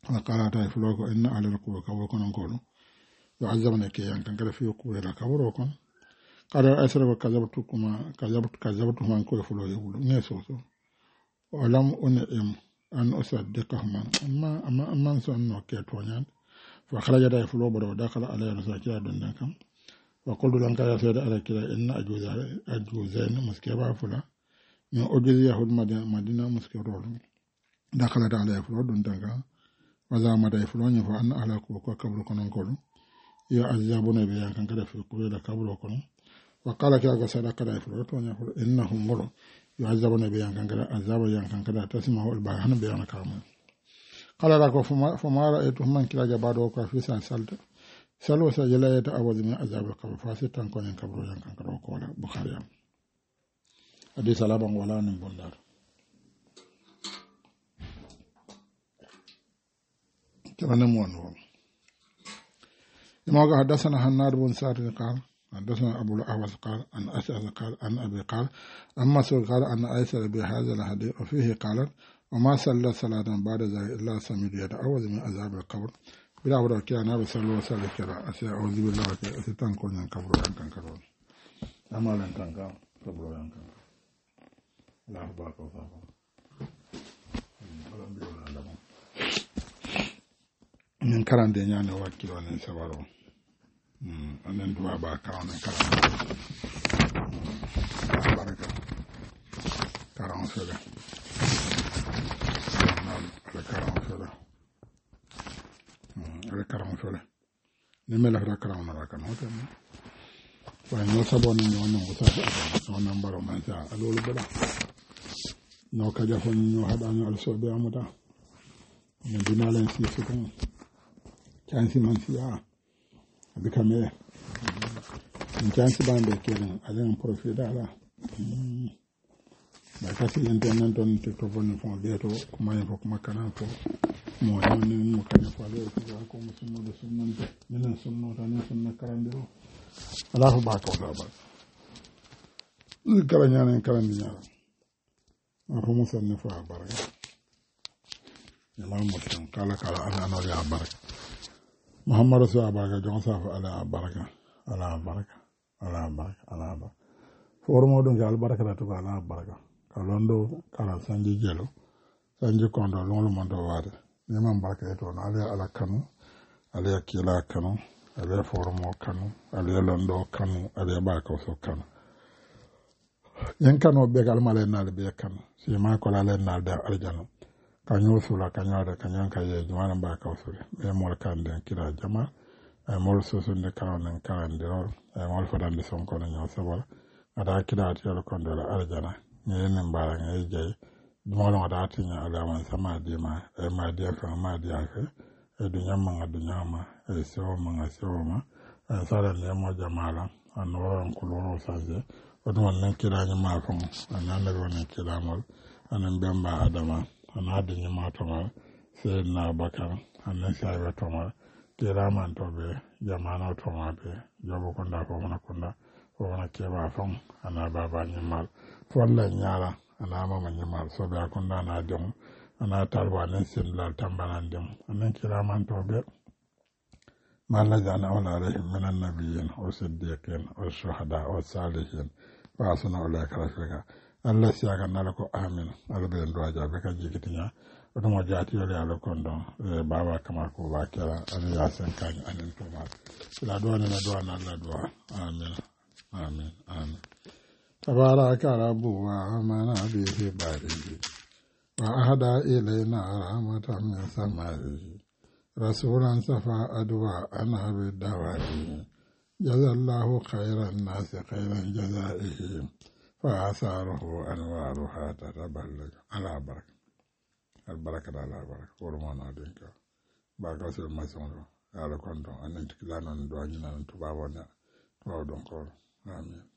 قال تعالى فلوك إن على القوة كبركم نقولوا يعذبنا كي ينكن كده في قوة لا كبركم قال أسرع كذبتكما نقول فلو يقولوا نيسوسو ولم أنعم أن أصدقهما أما أنسان كيتونيان فخرج دا فلو بدو دخل على رسول كده دندكم وقلت لهم كذا سيد على كده إن أجوزين مسكبا فلا من أجوز يهود مدينة مسكبا دخلت على فلو دندكم وذا ما دا فلو فأن على كوكا كبركم نقولوا يعذبون بها كان كده في قوة كبركم وقال كذا صدق دا فلو إنهم مروا يعذبون بها كان كده عذاب كان كده تسمعوا البيان بيان كامل قال لك فما رأيتهم من كلا جبادو كافي سالت سلو سجلا يتعوذ من عذاب القبر فاسطان كون ينكبرو ينكن كرو كولا بخاري حديث لابن ولا نبندار كما نمون لما حدثنا حناد بن سعد قال حدثنا أبو الأحوص قال أن أشعث قال أن أبي قال أما سؤال قال أن أيسر بهذا الحديث وفيه قال وما صلى صلاة بعد ذلك إلا سمد يتعوذ من عذاب القبر بلا ولا كلا نبي صلى الله عليه وسلم كلا أعوذ بالله أستان كون ينكبر ينكن كرون أما لن تنكا كبر ينكن لا أخبارك وصافا ولم بيولا لهم من كران دينيان وكيل ونن سوارو ونن دعا باكران كران بركة كران سولا karam fele ni mela fra karam na kan hotel wa no sabon ni wannan usa wannan baro man ta alolu bada no ka ja fon no hada no also be amuta ni dinalen si su kan chansi man si a abi kame ni chansi bande kelen alen profit ala ba kasi yanten ton to bon fon beto kuma yefo kuma kana to mo ni mo kana fale ko musulmo de sunnan nena sunno tan sunna karandiro Allahu ba ko ba kala nyana karandi nyana ko musanne fa baraka imam muslim kala ana ya baraka muhammad rasul baraka jon sa fa ala baraka formo don gal baraka to ala baraka kalondo kala sanji jelo sanji kondo lolu mondo wade neman barka to na ala kanu ala kila kanu ala formo kanu ala londo kanu ala barka so kanu yan kanu be gal male na be kanu si ma ko la len na da aljana kanyo sula kanyo da kanyan kaye jumana barka so be mol kande kila jama ay mol so so ne kanan kande ro ay mol fadande son ko no sabala ada kila atiyal kondo la aljana ne mbara ngai jey dumolo ngada tinya alaman sama dima e ma dia fa ma dia fe e dunya manga dunya ma e so manga so ma sala ne mo jamala anoro kuloro saje odon nan kira ni ma fon anan ro ne kira mol anan bemba adama anade ni ma to ma se na bakar anan sai ba to ma kira man to be jamana to ma be jobo konda ko na konda ko na keba fon ana baba ni mal folla nyara ana mama nyimar so be akunda na dem ana talwa nan sin la tambanan dem anan kira man to be mala jana wala alaihim minan nabiyyin wa siddiqin wa shuhada wa salihin wa asna ulaika rafiqa Allah siaga nalako amin albe ndo aja be ka jikitinya oto mo jati yole ala kondo baba kamar ko ba kera ana yasen kan anen to ma la do na Allah do amin تبارك رب وعمنا به بارئ وأهدى إلينا رحمة من سمائه رسولا صفى أدواءنا بالدواء جزى الله خير الناس خيرا جزائه فآثاره أنوارها تتبلج على بركة البركة على بركة ورمانا دينك باقا سلما سنرو على كنتم أن انتكلانا ندواجنا نتبابنا تبابدون قول آمين